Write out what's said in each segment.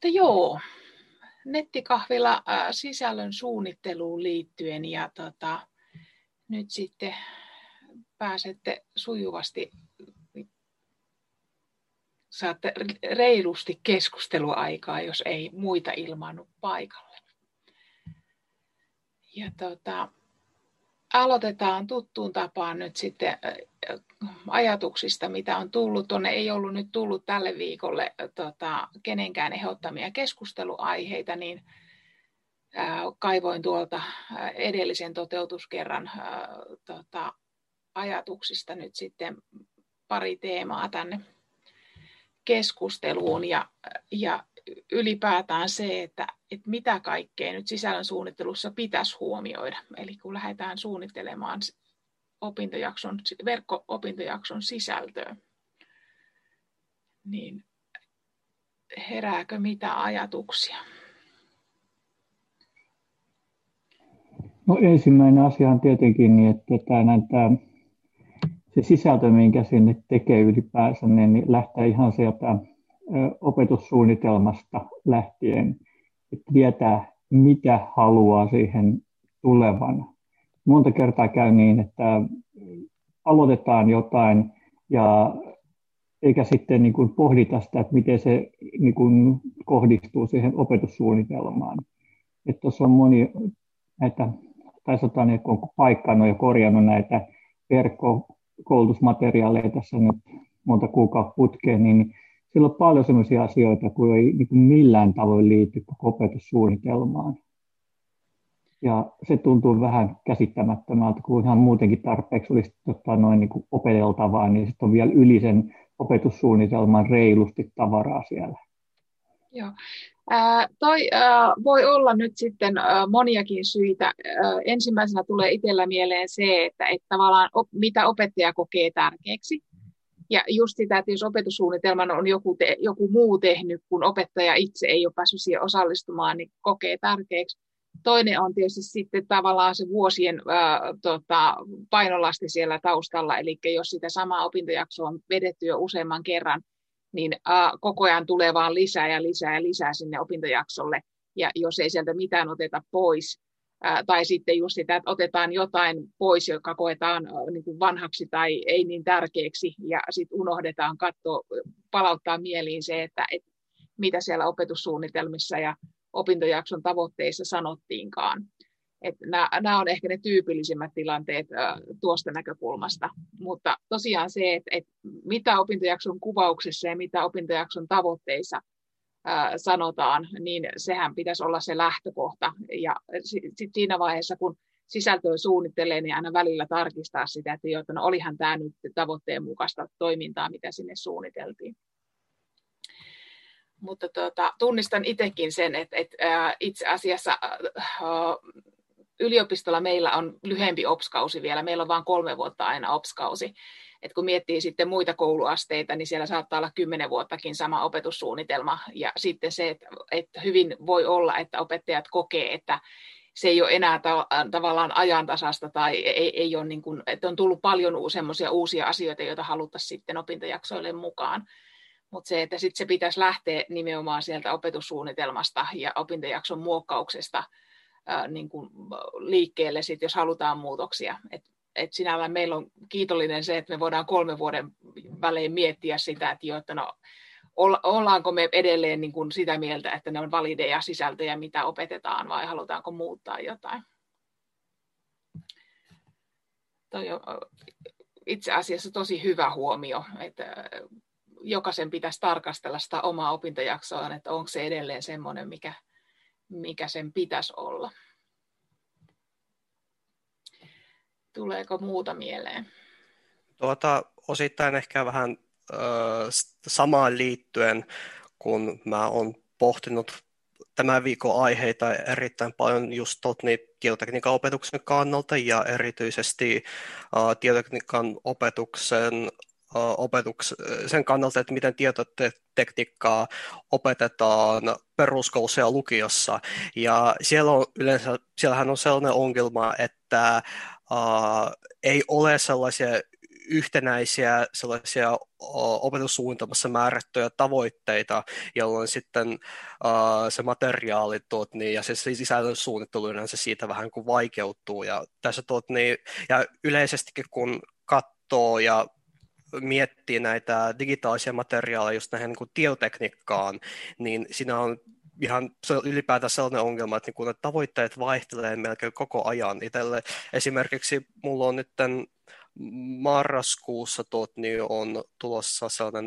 Mutta joo, nettikahvila sisällön suunnitteluun liittyen ja nyt sitten pääsette sujuvasti, saatte reilusti keskusteluaikaa, jos ei muita ilmaannut paikalle. Ja aloitetaan tuttuun tapaan nyt sitten ajatuksista, mitä on tullut. Tuonne ei ollut nyt tullut tälle viikolle kenenkään ehdottamia keskusteluaiheita, niin kaivoin tuolta edellisen toteutuskerran ajatuksista nyt sitten pari teemaa tänne keskusteluun ja ylipäätään se, että mitä kaikkea nyt sisällön suunnittelussa pitäisi huomioida. Eli kun lähdetään suunnittelemaan verkko-opintojakson sisältöä, niin herääkö mitä ajatuksia? No ensimmäinen asia on tietenkin, niin että se sisältö, minkä sinne tekee ylipäänsä, niin lähtee ihan sieltä opetussuunnitelmasta lähtien, että tietää, mitä haluaa siihen tulevan. Monta kertaa käy niin, että aloitetaan jotain ja eikä sitten niin kuin pohdita sitä, että miten se niin kuin kohdistuu siihen opetussuunnitelmaan. Että tuossa on moni näitä, tai sanotaan, että on paikannut ja korjannut näitä verkkokoulutusmateriaaleja tässä nyt monta kuukautta putkeen, niin siellä on paljon sellaisia asioita, kun ei niin kuin millään tavoin liity opetussuunnitelmaan. Ja se tuntuu vähän käsittämättömältä, kun ihan muutenkin tarpeeksi olisi niin kuin opeteltavaa, niin sitten on vielä yli sen opetussuunnitelman reilusti tavaraa siellä. Joo. Voi olla nyt sitten moniakin syitä. Ensimmäisenä tulee itsellä mieleen se, että tavallaan mitä opettaja kokee tärkeäksi. Ja just sitä, että jos opetussuunnitelman on joku muu tehnyt, kun opettaja itse ei ole päässyt siihen osallistumaan, niin kokee tärkeäksi. Toinen on tietysti sitten tavallaan se vuosien painolasti siellä taustalla, eli jos sitä samaa opintojaksoa on vedetty jo useamman kerran, niin koko ajan tulee vaan lisää ja lisää ja lisää sinne opintojaksolle, ja jos ei sieltä mitään oteta pois, tai sitten just sitä, että otetaan jotain pois, joka koetaan niin kuin vanhaksi tai ei niin tärkeäksi, ja sitten unohdetaan palauttaa mieliin se, että mitä siellä opetussuunnitelmissa ja opintojakson tavoitteissa sanottiinkaan. Nämä on ehkä ne tyypillisimmät tilanteet tuosta näkökulmasta, mutta tosiaan se, että mitä opintojakson kuvauksessa ja mitä opintojakson tavoitteissa sanotaan, niin sehän pitäisi olla se lähtökohta. Ja sitten siinä vaiheessa, kun sisältöä suunnittelee, niin aina välillä tarkistaa sitä, että no olihan tämä nyt tavoitteen mukaista toimintaa, mitä sinne suunniteltiin. Mutta tunnistan itsekin sen, että itse asiassa yliopistolla meillä on lyhyempi OPS-kausi vielä. Meillä on vain 3 vuotta aina OPS-kausi. Et kun miettii sitten muita kouluasteita, niin siellä saattaa olla 10 vuottakin sama opetussuunnitelma. Ja sitten se, että hyvin voi olla, että opettajat kokee, että se ei ole enää tavallaan ajantasasta tai ei ole niin kuin, että on tullut paljon semmoisia uusia asioita, joita haluttaisiin sitten opintojaksoille mukaan. Mutta se, että sitten se pitäisi lähteä nimenomaan sieltä opetussuunnitelmasta ja opintojakson muokkauksesta niin kuin liikkeelle, sit, jos halutaan muutoksia. Et sinällään meillä on kiitollinen se, että me voidaan 3 vuoden välein miettiä sitä, että no, ollaanko me edelleen niin kuin sitä mieltä, että ne on valideja sisältöjä, mitä opetetaan, vai halutaanko muuttaa jotain. Toi on itse asiassa tosi hyvä huomio, että jokaisen pitäisi tarkastella sitä omaa opintojaksoaan, että onko se edelleen semmoinen, mikä sen pitäisi olla. Tuleeko muuta mieleen? Osittain ehkä vähän samaan liittyen, kun mä oon pohtinut tämän viikon aiheita erittäin paljon just tietotekniikan opetuksen kannalta ja erityisesti tietotekniikan sen kannalta, että miten tietotekniikkaa opetetaan peruskoulussa ja lukiossa. Ja siellähän on sellainen ongelma, että ei ole sellaisia yhtenäisiä sellaisia opetussuunnitelmassa määrättyjä tavoitteita, jolloin sitten se materiaali ja se sisällön suunnittelu yleensä siitä vähän kuin vaikeutuu. Ja tässä ja yleisestikin kun katsoo ja miettii näitä digitaalisia materiaaleja just näihin niin kuin tietotekniikkaan, niin siinä on ihan ylipäätään sellainen ongelma, että niin ne tavoitteet vaihtelee melkein koko ajan itselle. Esimerkiksi mulla on nyt marraskuussa on tulossa sellainen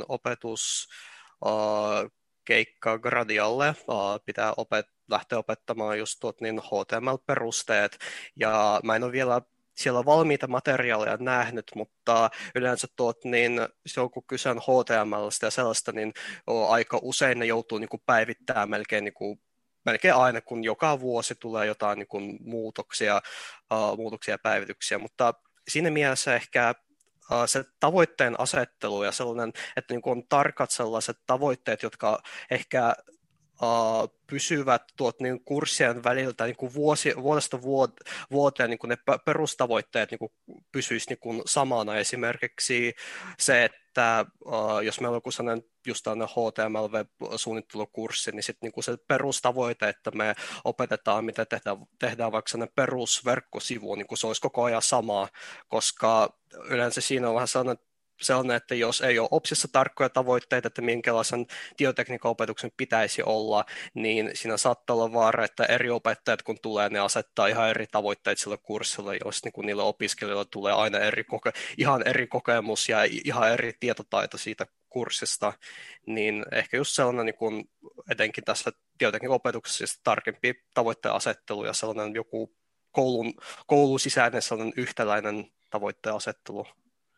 opetuskeikka Gradialle. Pitää lähteä opettamaan just HTML-perusteet, ja mä en ole vielä siellä on valmiita materiaaleja nähnyt, mutta yleensä silloin kun kyse on HTML:stä ja sellaista, niin aika usein ne joutuu niin kuin päivittämään melkein aina, kun joka vuosi tulee jotain niin kuin muutoksia ja päivityksiä, mutta siinä mielessä ehkä se tavoitteen asettelu ja sellainen, että niin kuin on tarkat sellaiset tavoitteet, jotka ehkä pysyvät niin kurssien väliltä niin kuin vuodesta vuoteen niin kuin ne perustavoitteet niin kuin pysyisi niin kuin samana. Esimerkiksi se, että jos meillä on joku sellainen just tällainen HTML-web-suunnittelukurssi, niin sitten niin se perustavoite, että me opetetaan, mitä tehdään vaikka sellainen perusverkkosivu, niin kuin se olisi koko ajan sama, koska yleensä siinä on vähän sellainen, että jos ei ole OPSissa tarkkoja tavoitteita, että minkälaisen tietotekniikan opetuksen pitäisi olla, niin siinä saattaa olla vaara, että eri opettajat kun tulee, ne asettaa ihan eri tavoitteet sille kurssille, jos niin kuin niille opiskelijoille tulee aina ihan eri kokemus ja ihan eri tietotaito siitä kurssista, niin ehkä just sellainen niin kuin etenkin tässä tietotekniikan opetuksessa siis tarkempi tavoitteen asettelu ja sellainen joku koulun sisäinen sellainen yhtäläinen tavoitteen asettelu.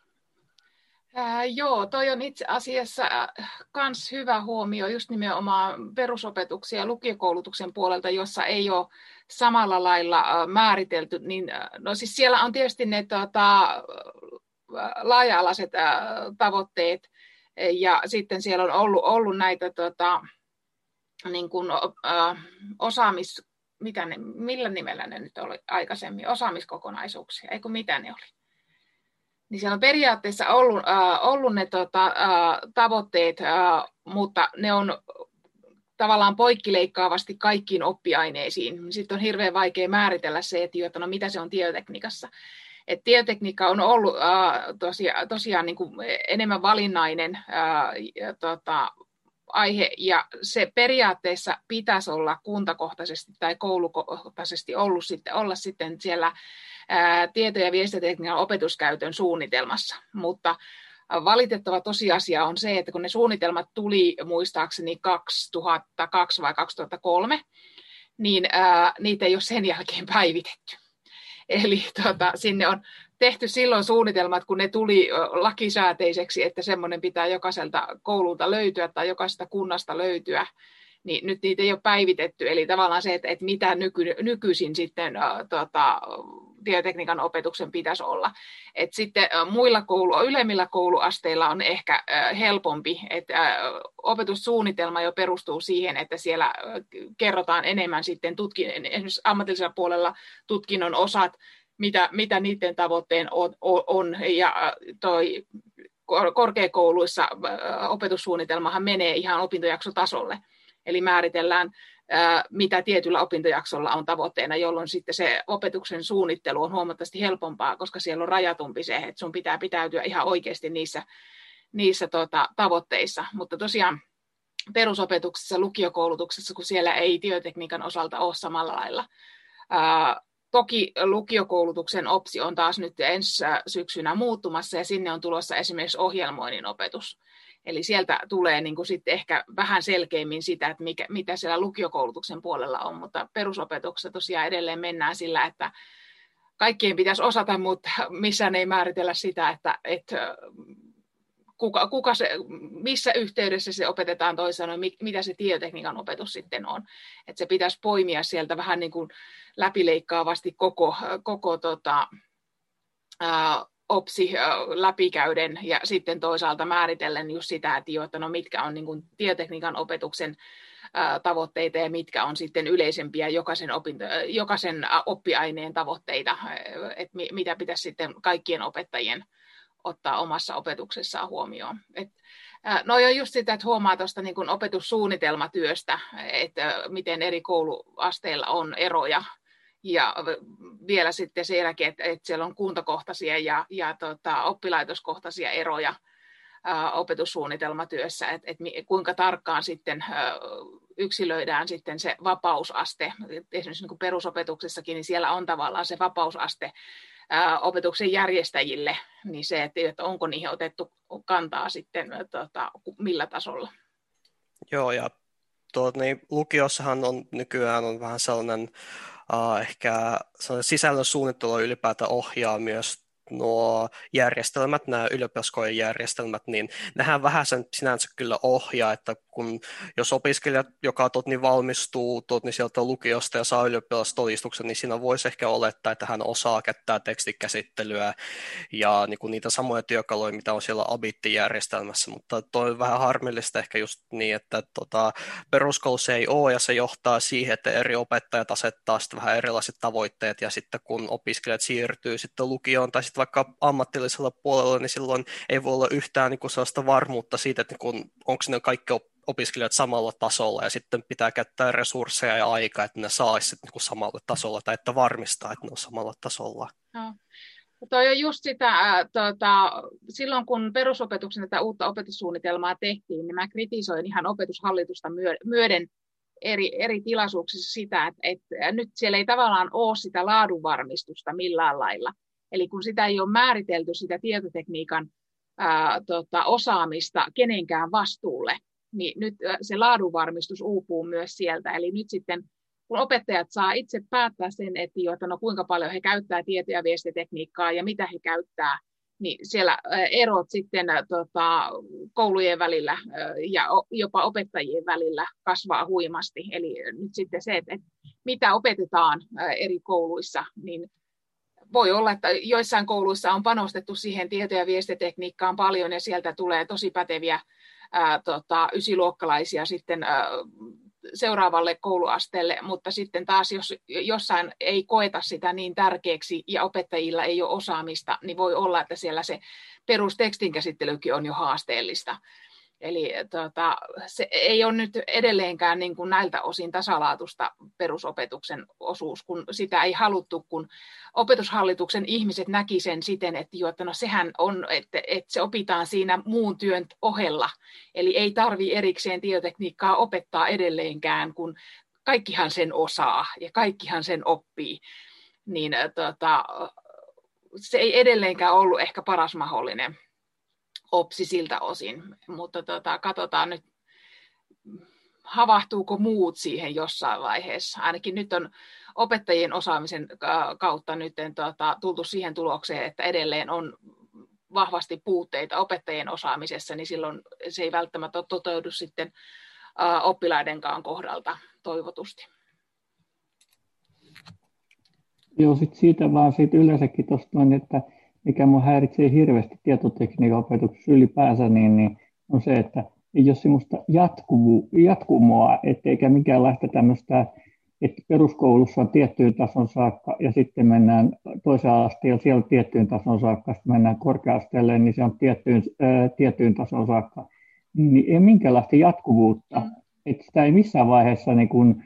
Joo, toi on itse asiassa kans hyvä huomio just nimenomaan perusopetuksen ja lukiokoulutuksen puolelta, jossa ei ole samalla lailla määritelty. Niin, no siis siellä on tietysti ne laaja-alaiset tavoitteet ja sitten siellä on ollut näitä niin kuin, millä nimellä ne nyt oli aikaisemmin, osaamiskokonaisuuksia, eikö mitä ne oli? Niin siellä on periaatteessa ollut ne tavoitteet, mutta ne on tavallaan poikkileikkaavasti kaikkiin oppiaineisiin. Sitten on hirveän vaikea määritellä se, että no mitä se on tietotekniikassa. Et tietotekniikka on ollut tosiaan niin kuin enemmän valinnainen aihe, ja se periaatteessa pitäisi olla kuntakohtaisesti tai koulukohtaisesti olla sitten siellä tieto- ja viestintätekniikan opetuskäytön suunnitelmassa, mutta valitettava tosiasia on se, että kun ne suunnitelmat tuli muistaakseni 2002 vai 2003, niin niitä ei ole sen jälkeen päivitetty. Eli sinne on tehty silloin suunnitelmat, kun ne tuli lakisääteiseksi, että semmoinen pitää jokaiselta koululta löytyä tai jokaisesta kunnasta löytyä, niin nyt niitä ei ole päivitetty. Eli tavallaan se, että mitä nykyisin sitten tietotekniikan opetuksen pitäisi olla. Et sitten ylemmillä kouluasteilla on ehkä helpompi, että opetussuunnitelma jo perustuu siihen, että siellä kerrotaan enemmän sitten esimerkiksi ammatillisella puolella tutkinnon osat, mitä niiden tavoitteen on, ja korkeakouluissa opetussuunnitelmahan menee ihan opintojaksotasolle, eli määritellään, mitä tietyllä opintojaksolla on tavoitteena, jolloin sitten se opetuksen suunnittelu on huomattavasti helpompaa, koska siellä on rajatumpi se, että sun pitää pitäytyä ihan oikeasti niissä tavoitteissa, mutta tosiaan perusopetuksessa, lukiokoulutuksessa, kun siellä ei tietotekniikan osalta ole samalla lailla. Toki lukiokoulutuksen OPSI on taas nyt ensi syksynä muuttumassa, ja sinne on tulossa esimerkiksi ohjelmoinnin opetus. Eli sieltä tulee niin kuin sitten ehkä vähän selkeämmin sitä, että mitä siellä lukiokoulutuksen puolella on, mutta perusopetuksessa tosiaan edelleen mennään sillä, että kaikkien pitäisi osata, mutta missään ei määritellä sitä, että missä yhteydessä se opetetaan toisaalta, mitä se tietotekniikan opetus sitten on. Että se pitäisi poimia sieltä vähän niin kuin läpileikkaavasti koko OPSI läpikäyden ja sitten toisaalta määritellen just sitä, että no mitkä on niin kuin tietotekniikan opetuksen tavoitteita ja mitkä on sitten yleisempiä jokaisen oppiaineen tavoitteita, että mitä pitäisi sitten kaikkien opettajien ottaa omassa opetuksessaan huomioon. No on just sitä, että huomaa tuosta niin kuin opetussuunnitelmatyöstä, että miten eri kouluasteilla on eroja. Ja vielä sitten sen jälkeen, että siellä on kuntakohtaisia ja oppilaitoskohtaisia eroja opetussuunnitelmatyössä, että kuinka tarkkaan sitten yksilöidään sitten se vapausaste. Esimerkiksi niin kuin perusopetuksessakin, niin siellä on tavallaan se vapausaste opetuksen järjestäjille, niin se, että onko niihin otettu kantaa sitten millä tasolla. Joo, ja niin lukiossahan on nykyään on vähän sellainen ehkä sellainen sisällön suunnittelu ylipäätään ohjaa myös nuo järjestelmät, nämä ylioppilaskojen järjestelmät, niin nehän vähän sen sinänsä kyllä ohjaa, että jos opiskelija, joka valmistuu sieltä lukiosta ja saa ylioppilastodistuksen, niin siinä voisi ehkä olettaa, että hän osaa käyttää tekstikäsittelyä ja niin kuin niitä samoja työkaluja, mitä on siellä Abitti-järjestelmässä, mutta toi on vähän harmillista ehkä just niin, että peruskoulussa ei ole ja se johtaa siihen, että eri opettajat asettaa sitten vähän erilaiset tavoitteet ja sitten kun opiskelijat siirtyy sitten lukioon tai sitten vaikka ammatillisella puolella, niin silloin ei voi olla yhtään niin kuin sellaista varmuutta siitä, että niin onko ne kaikki opiskelijat samalla tasolla ja sitten pitää käyttää resursseja ja aikaa, että ne saisivat niin samalla tasolla tai että varmistaa, että ne on samalla tasolla. No. Toi on just sitä, silloin kun perusopetuksen tätä uutta opetussuunnitelmaa tehtiin, niin mä kritisoin ihan opetushallitusta myöden eri tilaisuuksissa sitä, että nyt siellä ei tavallaan ole sitä laadunvarmistusta millään lailla. Eli kun sitä ei ole määritelty sitä tietotekniikan osaamista kenenkään vastuulle, niin nyt se laadunvarmistus uupuu myös sieltä. Eli nyt sitten, kun opettajat saa itse päättää sen, että kuinka paljon he käyttää tieto- ja viestitekniikkaa ja mitä he käyttää, niin siellä erot sitten koulujen välillä ja jopa opettajien välillä kasvaa huimasti. Eli nyt sitten se, että mitä opetetaan eri kouluissa, niin voi olla, että joissain kouluissa on panostettu siihen tieto- ja viestitekniikkaan paljon ja sieltä tulee tosi päteviä ysiluokkalaisia sitten seuraavalle kouluasteelle, mutta sitten taas jos jossain ei koeta sitä niin tärkeäksi ja opettajilla ei ole osaamista, niin voi olla, että siellä se perustekstinkäsittelykin on jo haasteellista. Eli se ei ole nyt edelleenkään niin kuin näiltä osin tasalaatusta perusopetuksen osuus, kun sitä ei haluttu, kun opetushallituksen ihmiset näki sen siten, että sehän on, että se opitaan siinä muun työn ohella. Eli ei tarvitse erikseen tietotekniikkaa opettaa edelleenkään, kun kaikkihan sen osaa ja kaikkihan sen oppii. Niin se ei edelleenkään ollut ehkä paras mahdollinen opsi siltä osin, mutta katsotaan nyt, havahtuuko muut siihen jossain vaiheessa. Ainakin nyt on opettajien osaamisen kautta nyt tultu siihen tulokseen, että edelleen on vahvasti puutteita opettajien osaamisessa, niin silloin se ei välttämättä toteudu sitten oppilaidenkaan kohdalta toivotusti. Joo, sitten siitä yleensäkin tuosta on, että mikä minua häiritsee hirveästi tietotekniikan opetuksessa ylipäänsä, niin on se, että ei ole semmoista jatkumoa, eikä minkäänlaista tämmöistä, että peruskoulussa on tiettyyn tason saakka ja sitten mennään toiseen asteelle siellä tiettyyn tason saakka, sitten mennään korkea-asteelle, niin se on tiettyyn tason saakka. Niin ei minkäänlaista jatkuvuutta, että sitä ei missään vaiheessa niin kuin,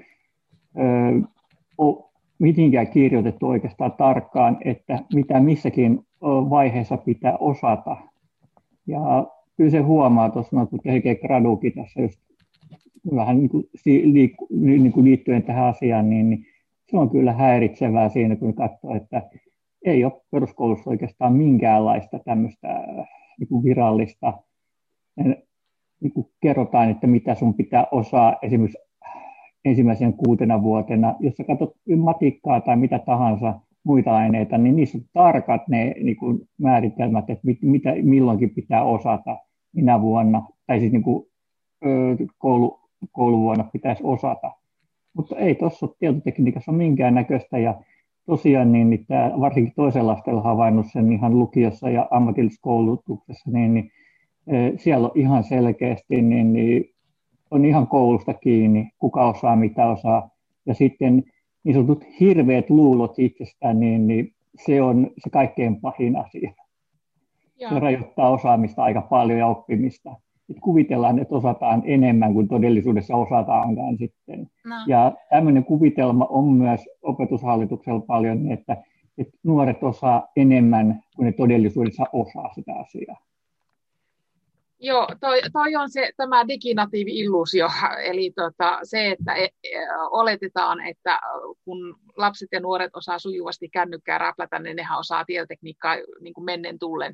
ole mitenkään kirjoitettu oikeastaan tarkkaan, että mitä missäkin vaiheessa pitää osata. Ja kyllä se huomaa tuossa, kun tekee graduukin tässä just vähän niin kuin liittyen tähän asiaan, niin se on kyllä häiritsevää siinä, kun katsoo, että ei ole peruskoulussa oikeastaan minkäänlaista tämmöistä niin kuin virallista, niin kuin kerrotaan, että mitä sun pitää osaa esimerkiksi ensimmäisen 6 vuotena. Jos sä katsot matikkaa tai mitä tahansa muita aineita, niin niissä on tarkat ne niin kuin määritelmät, että mitä milloinkin pitää osata, minä vuonna, tai siis niin kuin, kouluvuonna pitäisi osata. Mutta ei tuossa tietotekniikassa ole minkäännäköistä, ja tosiaan niin tämä, varsinkin toisella asteella havainnut sen ihan lukiossa ja ammatillisessa koulutuksessa, niin siellä on ihan selkeästi niin on ihan koulusta kiinni, kuka osaa, mitä osaa. Ja sitten niin sanotut hirveät luulot itsestään, niin se on se kaikkein pahin asia. Se rajoittaa osaamista aika paljon ja oppimista. Et kuvitellaan, että osataan enemmän kuin todellisuudessa osataankaan sitten. No. Ja tämmöinen kuvitelma on myös opetushallituksella paljon, että nuoret osaa enemmän kuin ne todellisuudessa osaa sitä asiaa. Joo, toi on tämä diginatiivi-illuusio, eli se, että oletetaan, että kun lapset ja nuoret osaa sujuvasti kännykkää räplätä, niin nehän osaa tietotekniikkaa niin kuin mennen tullen.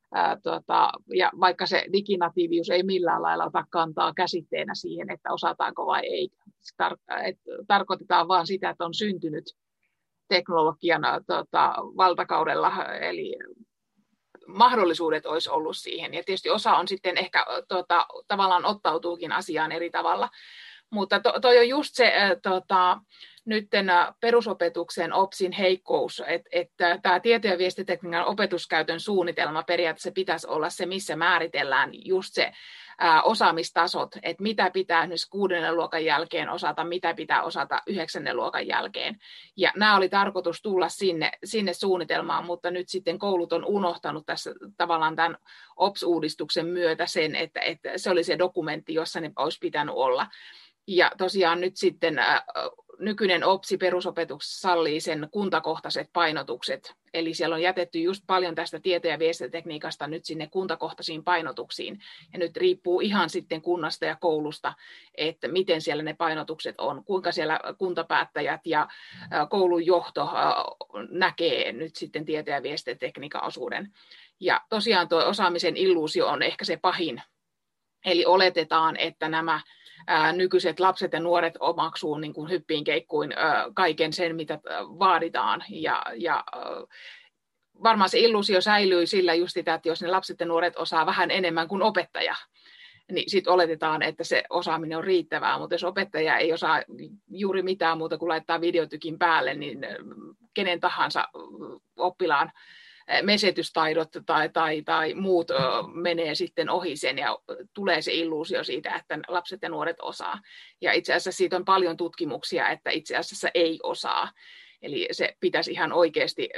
Ja vaikka se diginatiivius ei millään lailla ota kantaa käsitteenä siihen, että osataanko vai ei, tarkoitetaan vaan sitä, että on syntynyt teknologian valtakaudella, eli mahdollisuudet olisi ollut siihen. Ja tietysti osa on sitten ehkä tavallaan ottautuukin asiaan eri tavalla. Mutta toi on just se nytten perusopetuksen OPSin heikkous, että tämä tieto- ja viestintätekniikan opetuskäytön suunnitelma periaatteessa pitäisi olla se, missä määritellään just se osaamistasot, että mitä pitää nyt 6. luokan jälkeen osata, mitä pitää osata 9. luokan jälkeen. Ja nämä oli tarkoitus tulla sinne suunnitelmaan, mutta nyt sitten koulut on unohtanut tässä tavallaan tämän OPS-uudistuksen myötä sen, että se oli se dokumentti, jossa ne olisi pitänyt olla. Ja tosiaan nyt sitten nykyinen OPSI perusopetuksessa sallii sen kuntakohtaiset painotukset. Eli siellä on jätetty just paljon tästä tieto- ja viestintätekniikasta nyt sinne kuntakohtaisiin painotuksiin. Ja nyt riippuu ihan sitten kunnasta ja koulusta, että miten siellä ne painotukset on, kuinka siellä kuntapäättäjät ja koulun johto näkee nyt sitten tieto- ja viestintätekniikan osuuden. Ja tosiaan tuo osaamisen illuusio on ehkä se pahin. Eli oletetaan, että nämä nykyiset lapset ja nuoret omaksuu niin kuin hyppiin keikkuin kaiken sen, mitä vaaditaan. Ja varmaan se illuusio säilyy sillä just sitä, että jos ne lapset ja nuoret osaa vähän enemmän kuin opettaja, niin sitten oletetaan, että se osaaminen on riittävää. Mutta jos opettaja ei osaa juuri mitään muuta kuin laittaa videotykin päälle, niin kenen tahansa oppilaan mesetystaidot tai muut menee sitten ohi sen ja tulee se illuusio siitä, että lapset ja nuoret osaa. Ja itse asiassa siitä on paljon tutkimuksia, että itse asiassa ei osaa. Eli se pitäisi ihan oikeasti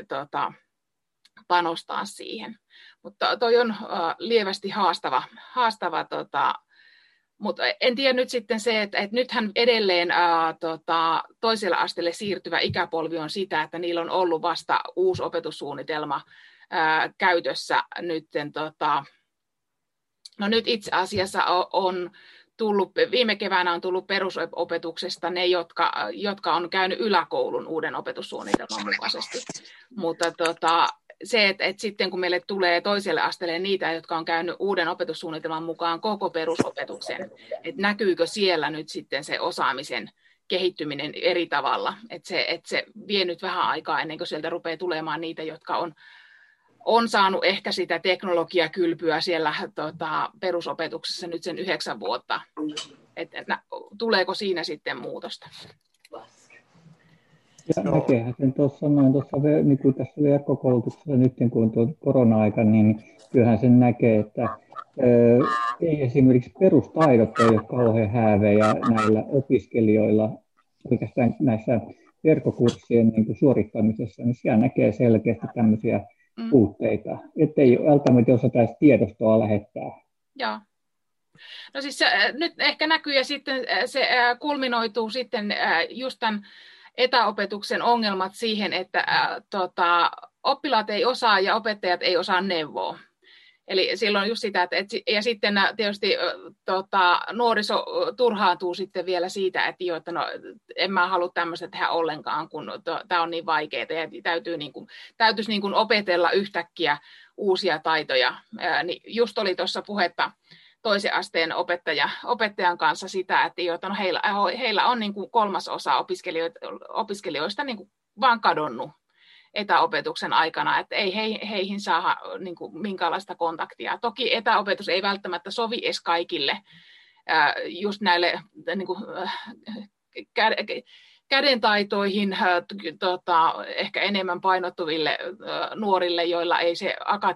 panostaa siihen. Mutta toi on lievästi haastava mutta en tiedä nyt sitten se, että nythän edelleen toiselle asteelle siirtyvä ikäpolvi on sitä, että niillä on ollut vasta uusi opetussuunnitelma käytössä nytten. No nyt itse asiassa on tullut, viime keväänä on tullut perusopetuksesta ne, jotka on käynyt yläkoulun uuden opetussuunnitelman mukaisesti. Mutta se, että sitten kun meille tulee toiselle asteelle niitä, jotka on käynyt uuden opetussuunnitelman mukaan koko perusopetuksen, että näkyykö siellä nyt sitten se osaamisen kehittyminen eri tavalla. Että se vie nyt vähän aikaa ennen kuin sieltä rupeaa tulemaan niitä, jotka on saanut ehkä sitä teknologiakylpyä siellä perusopetuksessa nyt sen 9 vuotta. Että tuleeko siinä sitten muutosta? Ja näkeehän sen tuossa niin kuin tässä verkkokoulutuksessa nyt, kun on tuo korona-aika, niin kyllähän sen näkee, että ei esimerkiksi perustaidot ei ole kauhean häävejä näillä opiskelijoilla, oikeastaan näissä verkkokurssien niin kuin suorittamisessa, niin siellä näkee selkeästi tämmöisiä puutteita, ettei välttämättä osata edes tiedostoa lähettää. Joo. No siis nyt ehkä näkyy ja sitten se kulminoituu sitten just tämän etäopetuksen ongelmat siihen, että oppilaat ei osaa ja opettajat ei osaa neuvoa. Eli silloin just sitä, ja sitten tietysti nuoriso turhaantuu sitten vielä siitä, että no, en mä halua tämmöistä tehdä ollenkaan, kun tämä on niin vaikeaa ja täytyisi niin kuin opetella yhtäkkiä uusia taitoja. Niin just oli tuossa puhetta toisen asteen opettajan kanssa sitä, että no heillä on niin kuin 1/3 opiskelijoista niin kuin vaan kadonnut etäopetuksen aikana, että ei heihin saa niin kuin minkäänlaista kontaktia. Toki etäopetus ei välttämättä sovi edes kaikille, just näille niin kuin, kädentaitoihin ehkä enemmän painottuville nuorille, joilla ei se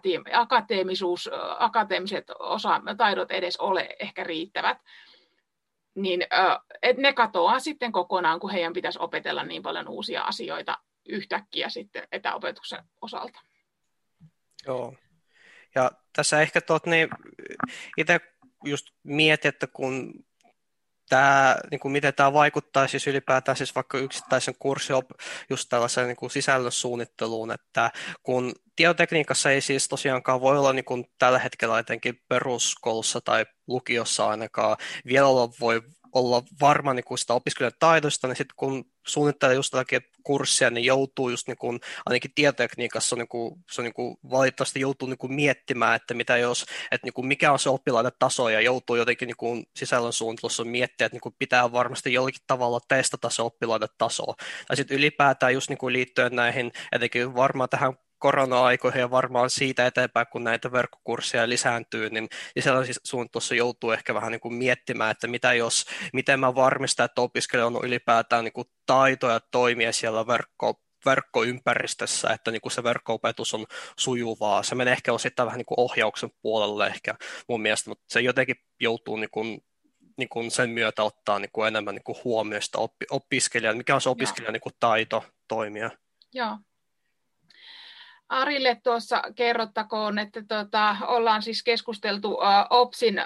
akateemiset taidot edes ole ehkä riittävät, niin ne katoaa sitten kokonaan, kun heidän pitäisi opetella niin paljon uusia asioita yhtäkkiä sitten etäopetuksen osalta. Joo. Ja tässä ehkä niin, itse just mietin, että kun niin kuin miten tämä vaikuttaa siis ylipäätään siis vaikka yksittäisen kurssin just tällaiseen niin kuin sisällön suunnitteluun, että kun tietotekniikassa ei siis tosiaankaan voi olla niin kuin tällä hetkellä etenkin peruskoulussa tai lukiossa ainakaan vielä voi olla varma niin kuin sitä opiskelijan taidosta, niin sitten kun suunnittelee just tällaisia kurssia, niin joutuu just niin kuin, ainakin tietotekniikassa niin kuin, se on niin kuin, valitettavasti joutuu niin kuin miettimään, että mitä jos, että niin kuin, mikä on se oppilaiden taso ja joutuu jotenkin niin kuin, sisällön suunnittelussa miettiä, että niin kuin, pitää varmasti jollakin tavalla testata se oppilaiden tasoa. Tai sitten ylipäätään just niin kuin, liittyen näihin, etenkin varmaan tähän korona-aikoihin ja varmaan siitä eteenpäin, kun näitä verkkokursseja lisääntyy, niin sisällön suunnittelussa joutuu ehkä vähän niin kuin miettimään, että miten mä varmistan, että opiskelijoilla on ylipäätään niin kuin taitoja toimia siellä verkkoympäristössä, että niin kuin se verkko-opetus on sujuvaa. Se menee ehkä osittain vähän niin kuin ohjauksen puolelle ehkä mun mielestä, mutta se jotenkin joutuu niin kuin sen myötä ottaa niin kuin enemmän niin kuin huomioon sitä opiskelijaa, mikä on se opiskelijan niin kuin taito toimia. Joo. Arille tuossa kerrottakoon, että ollaan siis keskusteltu OPSin,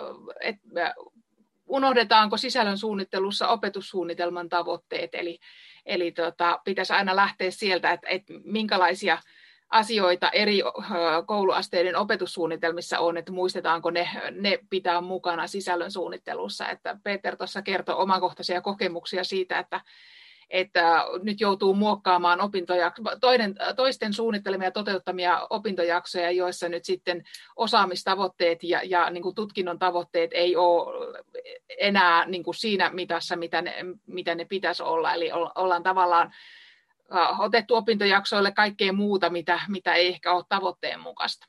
unohdetaanko sisällön suunnittelussa opetussuunnitelman tavoitteet, eli pitäisi aina lähteä sieltä, että minkälaisia asioita eri kouluasteiden opetussuunnitelmissa on, että muistetaanko ne pitää mukana sisällön suunnittelussa. Että Peter tuossa kertoi omakohtaisia kokemuksia siitä, että nyt joutuu muokkaamaan toisten suunnittelemia ja toteuttamia opintojaksoja, joissa nyt sitten osaamistavoitteet ja niin kuin tutkinnon tavoitteet ei ole enää niin kuin siinä mitassa, mitä ne pitäisi olla. Eli ollaan tavallaan otettu opintojaksoille kaikkea muuta, mitä ei ehkä ole tavoitteen mukaista.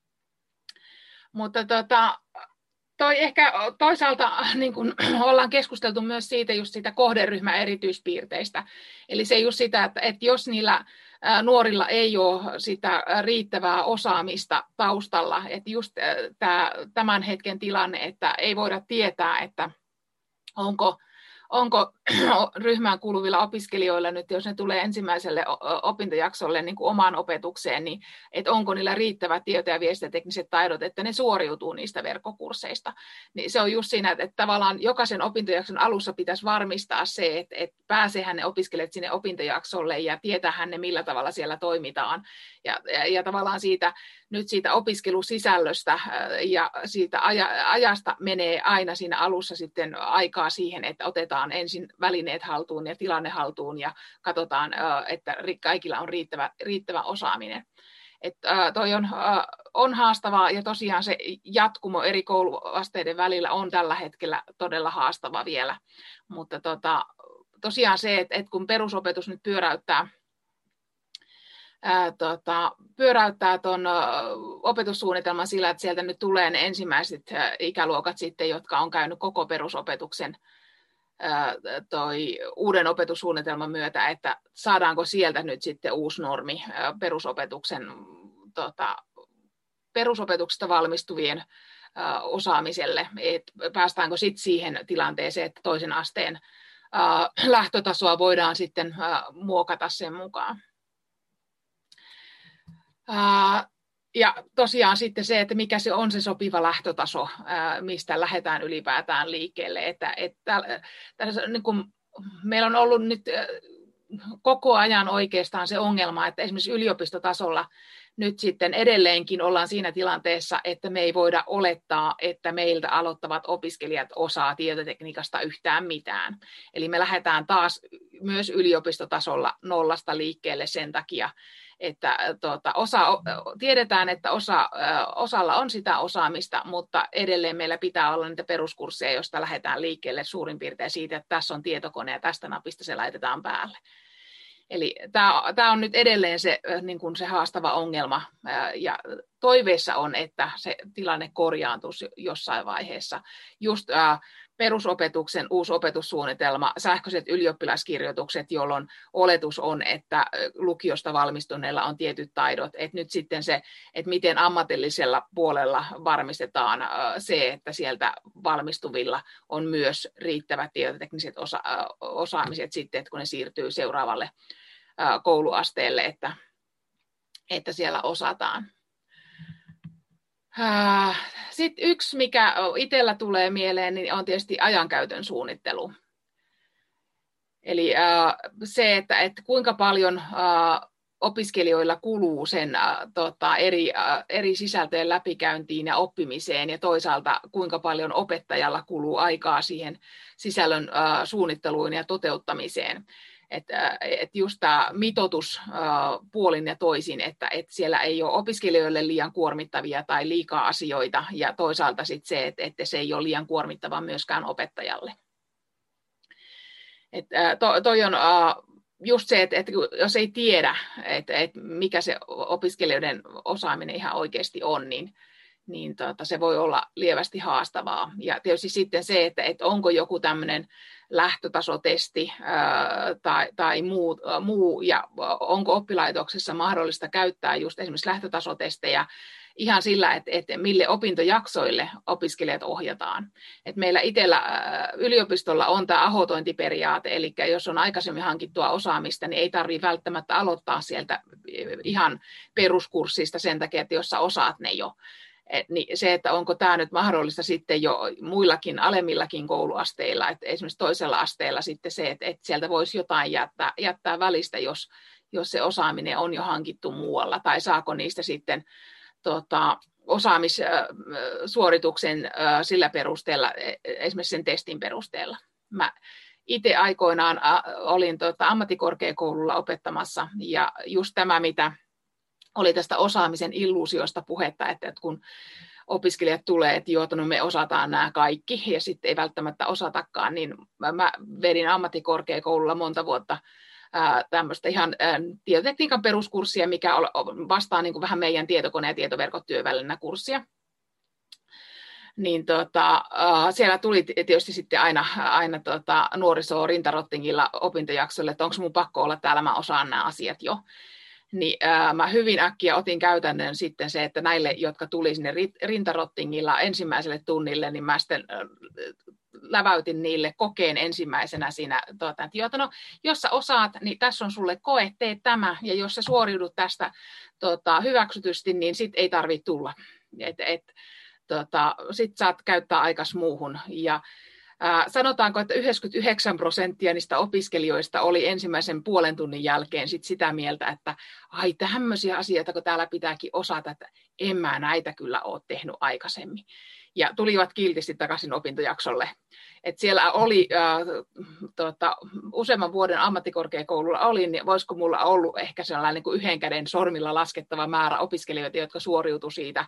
Mutta ehkä toisaalta niin kun ollaan keskusteltu myös siitä kohderyhmän erityispiirteistä. Eli se just sitä, että jos niillä nuorilla ei ole sitä riittävää osaamista taustalla, että just tämän hetken tilanne, että ei voida tietää, että onko ryhmään kuuluvilla opiskelijoilla nyt, jos ne tulee ensimmäiselle opintojaksolle niin kuin omaan opetukseen, niin että onko niillä riittävät tieto- ja viestintätekniset taidot, että ne suoriutuu niistä verkkokursseista. Niin se on just siinä, että tavallaan jokaisen opintojakson alussa pitäisi varmistaa se, että pääseehän ne opiskelijat sinne opintojaksolle ja tietäähän ne, millä tavalla siellä toimitaan. Ja tavallaan siitä opiskelusisällöstä ja siitä ajasta menee aina siinä alussa sitten aikaa siihen, että otetaan ensin välineet haltuun ja tilanne haltuun ja katsotaan, että kaikilla on riittävä osaaminen. Toi on haastavaa ja tosiaan se jatkumo eri kouluasteiden välillä on tällä hetkellä todella haastava vielä. Mutta tosiaan se, että kun perusopetus nyt pyöräyttää tuon opetussuunnitelman sillä, että sieltä nyt tulee ne ensimmäiset ikäluokat sitten, jotka on käynyt koko perusopetuksen uuden opetussuunnitelman myötä, että saadaanko sieltä nyt sitten uusi normi perusopetuksesta valmistuvien osaamiselle, että päästäänkö sitten siihen tilanteeseen, että toisen asteen lähtötasoa voidaan sitten muokata sen mukaan. Ja tosiaan sitten se, että mikä se on se sopiva lähtötaso, mistä lähdetään ylipäätään liikkeelle. Niin kuin meillä on ollut nyt koko ajan oikeastaan se ongelma, että esimerkiksi yliopistotasolla nyt sitten edelleenkin ollaan siinä tilanteessa, että me ei voida olettaa, että meiltä aloittavat opiskelijat osaa tietotekniikasta yhtään mitään. Eli me lähdetään taas myös yliopistotasolla nollasta liikkeelle sen takia, että tiedetään, että osalla on sitä osaamista, mutta edelleen meillä pitää olla niitä peruskursseja, joista lähdetään liikkeelle suurin piirtein siitä, että tässä on tietokone ja tästä napista se laitetaan päälle. Eli tämä on nyt edelleen niin kuin se haastava ongelma ja toiveissa on, että se tilanne korjaantuisi jossain vaiheessa. Just perusopetuksen uusi opetussuunnitelma, sähköiset ylioppilaskirjoitukset, jolloin oletus on, että lukiosta valmistuneilla on tietyt taidot. Että nyt sitten se, että miten ammatillisella puolella varmistetaan se, että sieltä valmistuvilla on myös riittävät tietotekniset osaamiset sitten, että kun ne siirtyy seuraavalle kouluasteelle, että siellä osataan. Sitten yksi, mikä itsellä tulee mieleen, niin on tietysti ajankäytön suunnittelu. Eli se, että kuinka paljon opiskelijoilla kuluu sen eri sisältöjen läpikäyntiin ja oppimiseen, ja toisaalta kuinka paljon opettajalla kuluu aikaa siihen sisällön suunnitteluun ja toteuttamiseen. Että just tämä mitoitus puolin ja toisin, että siellä ei ole opiskelijoille liian kuormittavia tai liikaa asioita, ja toisaalta sit se, että se ei ole liian kuormittava myöskään opettajalle. Toi on just se, että jos ei tiedä, että mikä se opiskelijoiden osaaminen ihan oikeasti on, niin se voi olla lievästi haastavaa. Ja tietysti sitten se, että onko joku tämmöinen lähtötasotesti tai muu, ja onko oppilaitoksessa mahdollista käyttää just esimerkiksi lähtötasotestejä ihan sillä, että mille opintojaksoille opiskelijat ohjataan. Et meillä itsellä yliopistolla on tämä ahotointiperiaate, eli jos on aikaisemmin hankittua osaamista, niin ei tarvitse välttämättä aloittaa sieltä ihan peruskurssista sen takia, että jos sä osaat ne jo. Niin se, että onko tämä nyt mahdollista sitten jo muillakin alemmillakin kouluasteilla, että esimerkiksi toisella asteella sitten se, että sieltä voisi jotain jättää välistä, jos se osaaminen on jo hankittu muualla, tai saako niistä sitten osaamissuorituksen sillä perusteella, esimerkiksi sen testin perusteella. Mä itse aikoinaan olin ammattikorkeakoululla opettamassa, ja just tämä, mitä oli tästä osaamisen illuusiosta puhetta, että kun opiskelijat tulee, että joo, no me osataan nämä kaikki, ja sitten ei välttämättä osatakaan, niin mä vedin ammattikorkeakoululla monta vuotta tämmöistä ihan tietotekniikan peruskurssia, mikä vastaa niin kuin vähän meidän tietokone- ja tietoverkot työvälinen kurssia. Niin siellä tuli tietysti sitten aina nuoriso rintarottingilla opintojaksolle, että onko mun pakko olla täällä, mä osaan nämä asiat jo. Niin mä hyvin äkkiä otin käytännön sitten se, että näille, jotka tuli sinne rintarottingilla ensimmäiselle tunnille, niin mä sitten läväytin niille kokeen ensimmäisenä siinä, että no, jos sä osaat, niin tässä on sulle koe, tee tämä, ja jos sä suoriudut tästä hyväksytysti, niin sit ei tarvitse tulla. Sit saat käyttää aikas muuhun. Ja sanotaanko, että 99% niistä opiskelijoista oli ensimmäisen puolen tunnin jälkeen sitä mieltä, että ai tämmöisiä asioita, kun täällä pitääkin osata, että en mä näitä kyllä ole tehnyt aikaisemmin. Ja tulivat kiltisti takaisin opintojaksolle. Et siellä oli useamman vuoden ammattikorkeakoululla olin, niin voisiko mulla ollut ehkä sellainen niin kuin yhden käden sormilla laskettava määrä opiskelijoita, jotka suoriutuivat siitä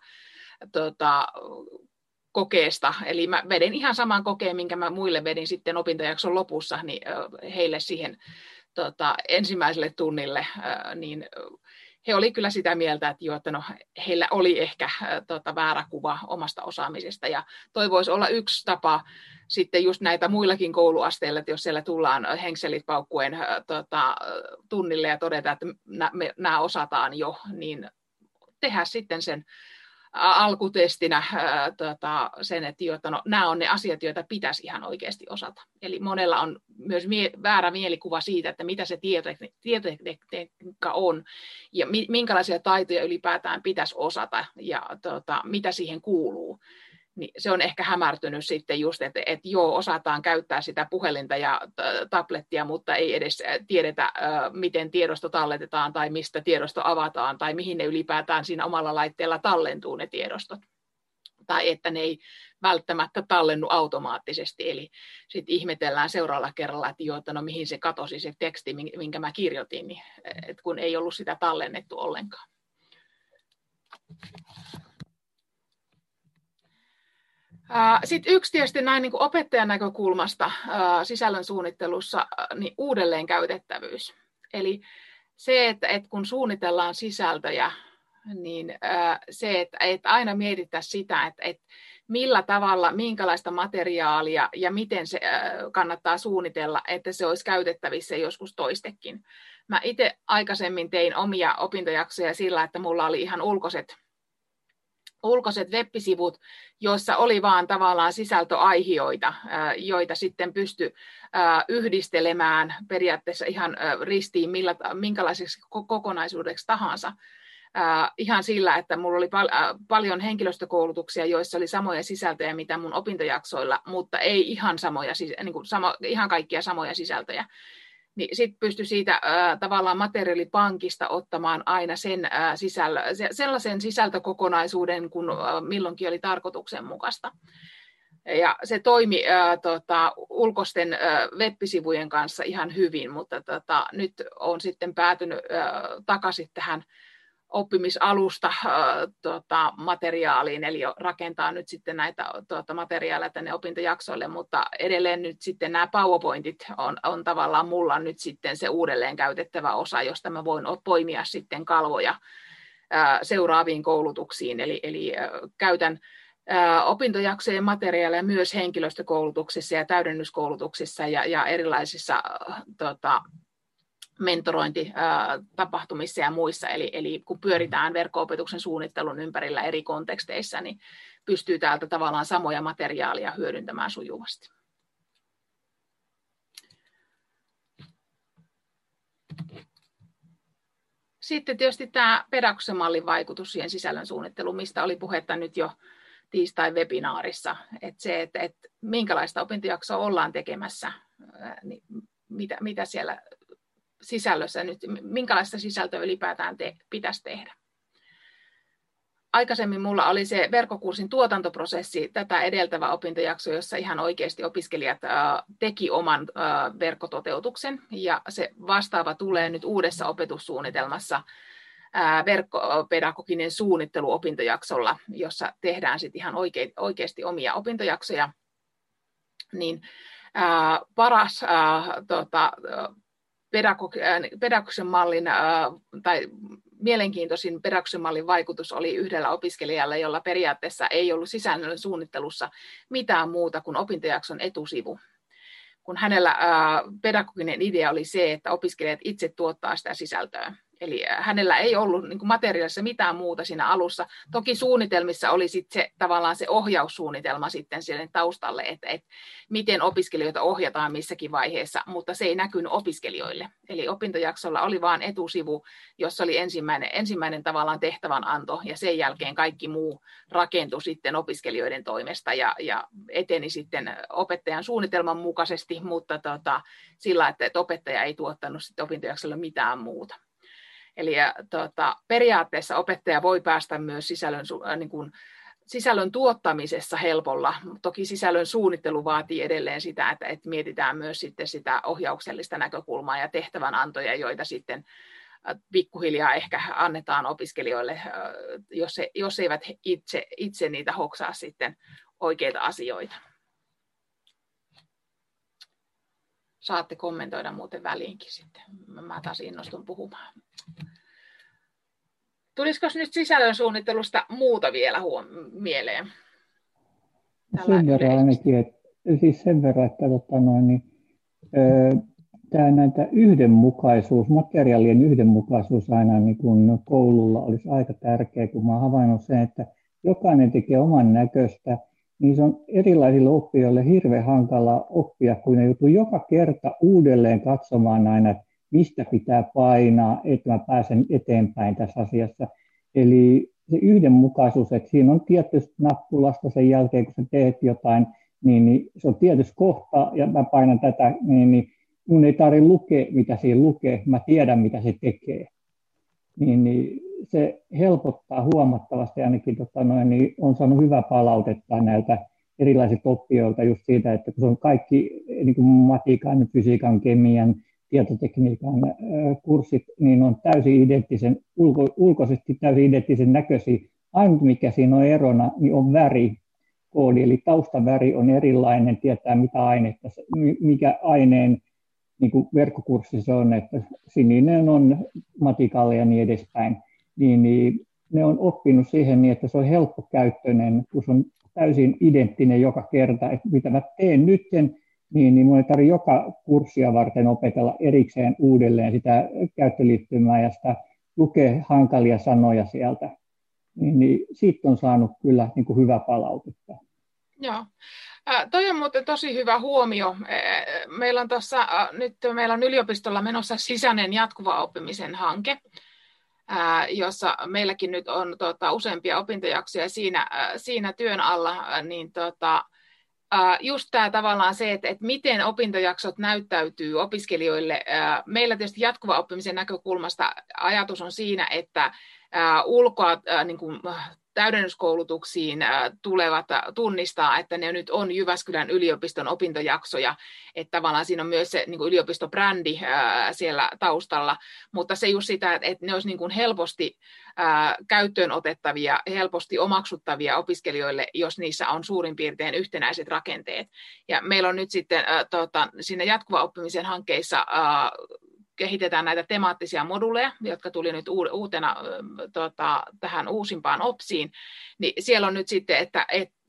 kokeesta. Eli mä vedin ihan saman kokeen, minkä mä muille vedin sitten opintojakson lopussa, niin heille siihen ensimmäiselle tunnille, niin he oli kyllä sitä mieltä, että no, heillä oli ehkä väärä kuva omasta osaamisesta, ja toi voisi olla yksi tapa sitten just näitä muillakin kouluasteilla, että jos siellä tullaan henkselit paukkuen tunnille ja todeta, että nämä osataan jo, niin tehdä sitten sen alkutestinä sen, että no, nämä on ne asiat, joita pitäisi ihan oikeasti osata. Eli monella on myös väärä mielikuva siitä, että mitä se tietotekniikka on ja minkälaisia taitoja ylipäätään pitäisi osata ja mitä siihen kuuluu. Niin se on ehkä hämärtynyt sitten just, että joo, osataan käyttää sitä puhelinta ja tablettia, mutta ei edes tiedetä, miten tiedosto talletetaan tai mistä tiedosto avataan tai mihin ne ylipäätään siinä omalla laitteella tallentuu ne tiedostot. Tai että ne ei välttämättä tallennu automaattisesti. Eli sitten ihmetellään seuraavalla kerralla, että joo, että no mihin se katosi se teksti, minkä mä kirjoitin, niin, että kun ei ollut sitä tallennettu ollenkaan. Sitten yksi tietysti näin niin kuin opettajan näkökulmasta sisällön suunnittelussa niin uudelleen käytettävyys. Eli se, että kun suunnitellaan sisältöjä, niin se, että aina mietittäisiin sitä, että millä tavalla, minkälaista materiaalia ja miten se kannattaa suunnitella, että se olisi käytettävissä joskus toistekin. Mä itse aikaisemmin tein omia opintojaksoja sillä, että mulla oli ihan ulkoiset web-sivut, joissa oli vaan tavallaan sisältöaihioita, joita sitten pystyi yhdistelemään periaatteessa ihan ristiin minkälaiseksi kokonaisuudeksi tahansa. ihan sillä, että mulla oli paljon henkilöstökoulutuksia, joissa oli samoja sisältöjä, mitä mun opintojaksoilla, mutta ei ihan, ihan kaikkia samoja sisältöjä. Niin sitten pystyi siitä tavallaan materiaalipankista ottamaan aina sellaisen sisältökokonaisuuden, kun milloinkin oli tarkoituksenmukaista. Ja se toimi ulkoisten web-sivujen kanssa ihan hyvin, mutta nyt olen sitten päätynyt takaisin tähän oppimisalusta materiaaliin, eli rakentaa nyt sitten näitä materiaaleja tänne opintojaksoille, mutta edelleen nyt sitten nämä PowerPointit on tavallaan mulla nyt sitten se uudelleen käytettävä osa, josta mä voin poimia sitten kalvoja seuraaviin koulutuksiin, eli käytän opintojaksojen materiaaleja myös henkilöstökoulutuksissa ja täydennyskoulutuksissa ja erilaisissa mentorointitapahtumissa ja muissa, eli kun pyöritään verkko-opetuksen suunnittelun ympärillä eri konteksteissa, niin pystyy täältä tavallaan samoja materiaaleja hyödyntämään sujuvasti. Sitten tietysti tämä pedagogisen mallin vaikutus siihen sisällön suunnitteluun, mistä oli puhetta nyt jo tiistain webinaarissa, että minkälaista opintojaksoa ollaan tekemässä, niin mitä siellä sisällössä nyt, minkälaista sisältöä ylipäätään pitäisi tehdä. Aikaisemmin mulla oli se verkkokurssin tuotantoprosessi, tätä edeltävä opintojakso, jossa ihan oikeasti opiskelijat teki oman verkkototeutuksen, ja se vastaava tulee nyt uudessa opetussuunnitelmassa verkkopedagoginen suunnittelu opintojaksolla, jossa tehdään sitten ihan oikeasti omia opintojaksoja. Niin paras pedagogisen mallin tai mielenkiintoisin pedagogisen mallin vaikutus oli yhdellä opiskelijalla, jolla periaatteessa ei ollut sisällön suunnittelussa mitään muuta kuin opintojakson etusivu. Kun hänellä pedagoginen idea oli se, että opiskelijat itse tuottaa sitä sisältöä. Eli hänellä ei ollut niin kuin materiaalissa mitään muuta siinä alussa. Toki suunnitelmissa oli sitten tavallaan se ohjaussuunnitelma sitten siellä taustalle, että miten opiskelijoita ohjataan missäkin vaiheessa, mutta se ei näkynyt opiskelijoille. Eli opintojaksolla oli vain etusivu, jossa oli ensimmäinen tavallaan tehtävänanto, ja sen jälkeen kaikki muu rakentui sitten opiskelijoiden toimesta ja eteni sitten opettajan suunnitelman mukaisesti, mutta sillä, että opettaja ei tuottanut sitten opintojaksolla mitään muuta. Eli periaatteessa opettaja voi päästä myös sisällön tuottamisessa helpolla. Toki sisällön suunnittelu vaatii edelleen sitä, että mietitään myös sitten sitä ohjauksellista näkökulmaa ja tehtävänantoja, joita sitten pikkuhiljaa ehkä annetaan opiskelijoille, jos eivät itse niitä hoksaa sitten oikeita asioita. Saatte kommentoida muuten väliinkin sitten. Mä taas innostun puhumaan. Tulisiko nyt sisällön suunnittelusta muuta vielä mieleen? Sen verran ainakin, että näitä materiaalien yhdenmukaisuus aina niin kuin koululla olisi aika tärkeä, kun mä oon havainnut sen, että jokainen tekee oman näköistä, niin se on erilaisille oppijoille hirveän hankala oppia, kun ne joutuu joka kerta uudelleen katsomaan aina, mistä pitää painaa, että mä pääsen eteenpäin tässä asiassa. Eli se yhdenmukaisuus, että siinä on tietysti nappulasta sen jälkeen, kun sä teet jotain, niin se on tietysti kohta, ja mä painan tätä, niin mun ei tarvitse lukea, mitä siinä lukee, mä tiedän, mitä se tekee. Niin se helpottaa huomattavasti, ainakin niin on saanut hyvää palautetta näiltä erilaisilta oppijoilta just siitä, että kun se on kaikki niin kuin matikan, fysiikan, kemian, tietotekniikan kurssit, niin on täysin ulkoisesti täysin identtisen näköisiä. Ainut mikä siinä on erona, niin on värikoodi, eli taustaväri on erilainen, tietää mitä ainetta, mikä aineen niin kuin verkkokurssi se on, että sininen on matikalle ja niin edespäin, niin ne on oppinut siihen niin, että se on helppokäyttöinen, kun se on täysin identtinen joka kerta, että mitä mä teen nyt, niin mun ei tarvitse joka kurssia varten opetella erikseen uudelleen sitä käyttöliittymää ja sitä lukea hankalia sanoja sieltä. Niin siitä on saanut kyllä niin kuin hyvä palautetta. Joo. Toi on muuten tosi hyvä huomio. Meillä on yliopistolla menossa sisäinen jatkuva oppimisen hanke. jossa meilläkin nyt on useampia opintojaksoja siinä työn alla, niin just tämä tavallaan se, että miten opintojaksot näyttäytyy opiskelijoille. Meillä tietysti jatkuva oppimisen näkökulmasta ajatus on siinä, että ulkoa niin kuin täydennyskoulutuksiin tulevat tunnistaa, että ne nyt on Jyväskylän yliopiston opintojaksoja, että tavallaan siinä on myös se niin kuin yliopistobrändi siellä taustalla, mutta se just sitä, että ne olisi niin kuin helposti käyttöön otettavia, helposti omaksuttavia opiskelijoille, jos niissä on suurin piirtein yhtenäiset rakenteet. Ja meillä on nyt sitten siinä jatkuva oppimisen hankkeissa kehitetään näitä temaattisia moduleja, jotka tuli nyt uutena tähän uusimpaan OPSiin, niin siellä on nyt sitten, että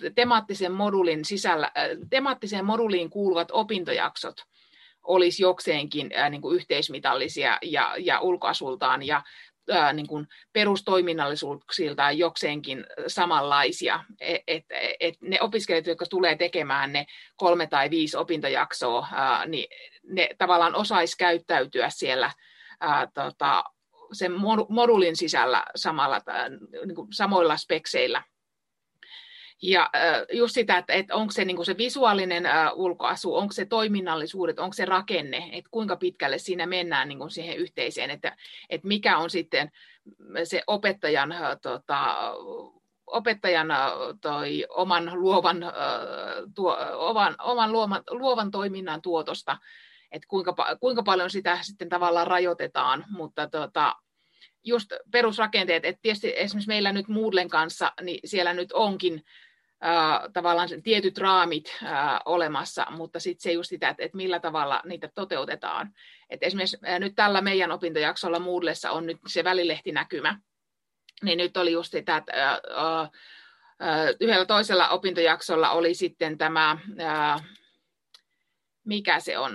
temaattiseen moduliin kuuluvat opintojaksot olisi jokseenkin niin kuin yhteismitallisia ja ulkoasultaan ja niin kuin perustoiminnallisuuksiltaan jokseenkin samanlaisia. Et ne opiskelijat, jotka tulee tekemään ne 3 tai 5 opintojaksoa, niin ne tavallaan osaisi käyttäytyä siellä sen modulin sisällä niin kuin samoilla spekseillä. Ja just sitä, että onko se, niin kuin se visuaalinen ulkoasu, onko se toiminnallisuudet, onko se rakenne, että kuinka pitkälle siinä mennään niin kuin siihen yhteiseen, että mikä on sitten se opettajan toi oman luovan toiminnan tuotosta, että kuinka paljon sitä sitten tavallaan rajoitetaan, mutta just perusrakenteet, että tietysti esimerkiksi meillä nyt Moodlen kanssa, niin siellä nyt onkin tavallaan tietyt raamit olemassa, mutta sitten se just sitä, että millä tavalla niitä toteutetaan. Et esimerkiksi nyt tällä meidän opintojaksolla Moodlessa on nyt se välilehtinäkymä, niin nyt oli just sitä, että yhdellä toisella opintojaksolla oli sitten tämä, mikä se on,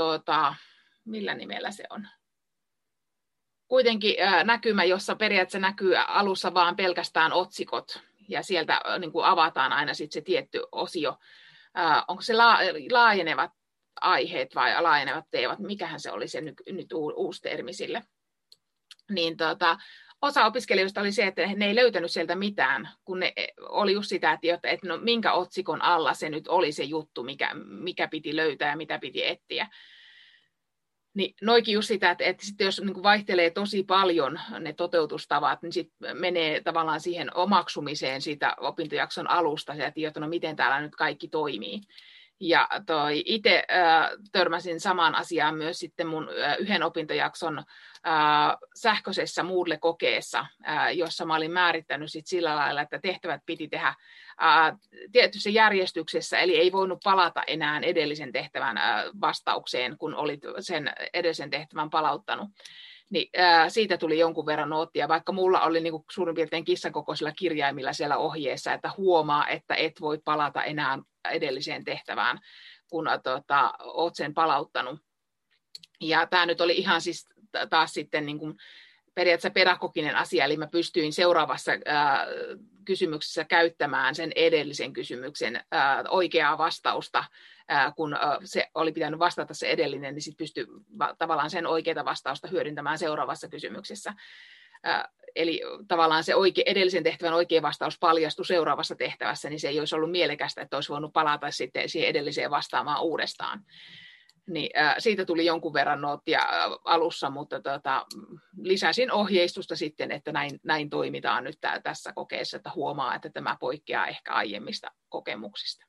millä nimellä se on? Kuitenkin näkymä, jossa periaatteessa näkyy alussa vaan pelkästään otsikot, ja sieltä niin kuin avataan aina sitten se tietty osio. Onko se laajenevat aiheet vai laajenevat teemat? Mikähän se oli se nyt uusi termi sille? Niin osa opiskelijoista oli se, että ne ei löytänyt sieltä mitään, kun ne oli just sitä, että no, minkä otsikon alla se nyt oli se juttu, mikä piti löytää ja mitä piti etsiä. Niin noikin just sitä, että sitten jos niin kuin vaihtelee tosi paljon ne toteutustavat, niin sitten menee tavallaan siihen omaksumiseen siitä opintojakson alusta, että no miten täällä nyt kaikki toimii. Ja itse törmäsin samaan asiaan myös sitten mun yhden opintojakson sähköisessä Moodle-kokeessa, jossa mä olin määrittänyt sit sillä lailla, että tehtävät piti tehdä tietyssä järjestyksessä, eli ei voinut palata enää edellisen tehtävän vastaukseen, kun olit sen edellisen tehtävän palauttanut. Niin, siitä tuli jonkun verran noottia, vaikka mulla oli niin kuin suurin piirtein kissankokoisilla kirjaimilla siellä ohjeessa, että huomaa, että et voi palata enää edelliseen tehtävään, kun olet sen palauttanut. Ja tämä nyt oli ihan siis taas sitten niin kuin periaatteessa pedagoginen asia, eli mä pystyin seuraavassa kysymyksessä käyttämään sen edellisen kysymyksen oikeaa vastausta, kun se oli pitänyt vastata se edellinen, niin sitten pystyi tavallaan sen oikeaa vastausta hyödyntämään seuraavassa kysymyksessä. Eli tavallaan se edellisen tehtävän oikea vastaus paljastui seuraavassa tehtävässä, niin se ei olisi ollut mielekästä, että olisi voinut palata sitten siihen edelliseen vastaamaan uudestaan. Niin, siitä tuli jonkun verran noottia alussa, mutta lisäsin ohjeistusta sitten, että näin toimitaan nyt tässä kokeessa, että huomaa, että tämä poikkeaa ehkä aiemmista kokemuksista.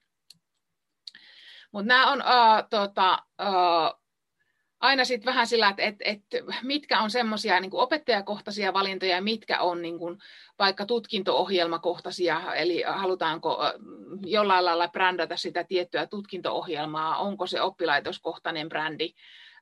Mutta nämä on aina sitten vähän sillä, että mitkä on semmoisia niin kuin opettajakohtaisia valintoja ja mitkä on niin kuin vaikka tutkinto-ohjelmakohtaisia, eli halutaanko jollain lailla brändätä sitä tiettyä tutkinto-ohjelmaa, onko se oppilaitoskohtainen brändi,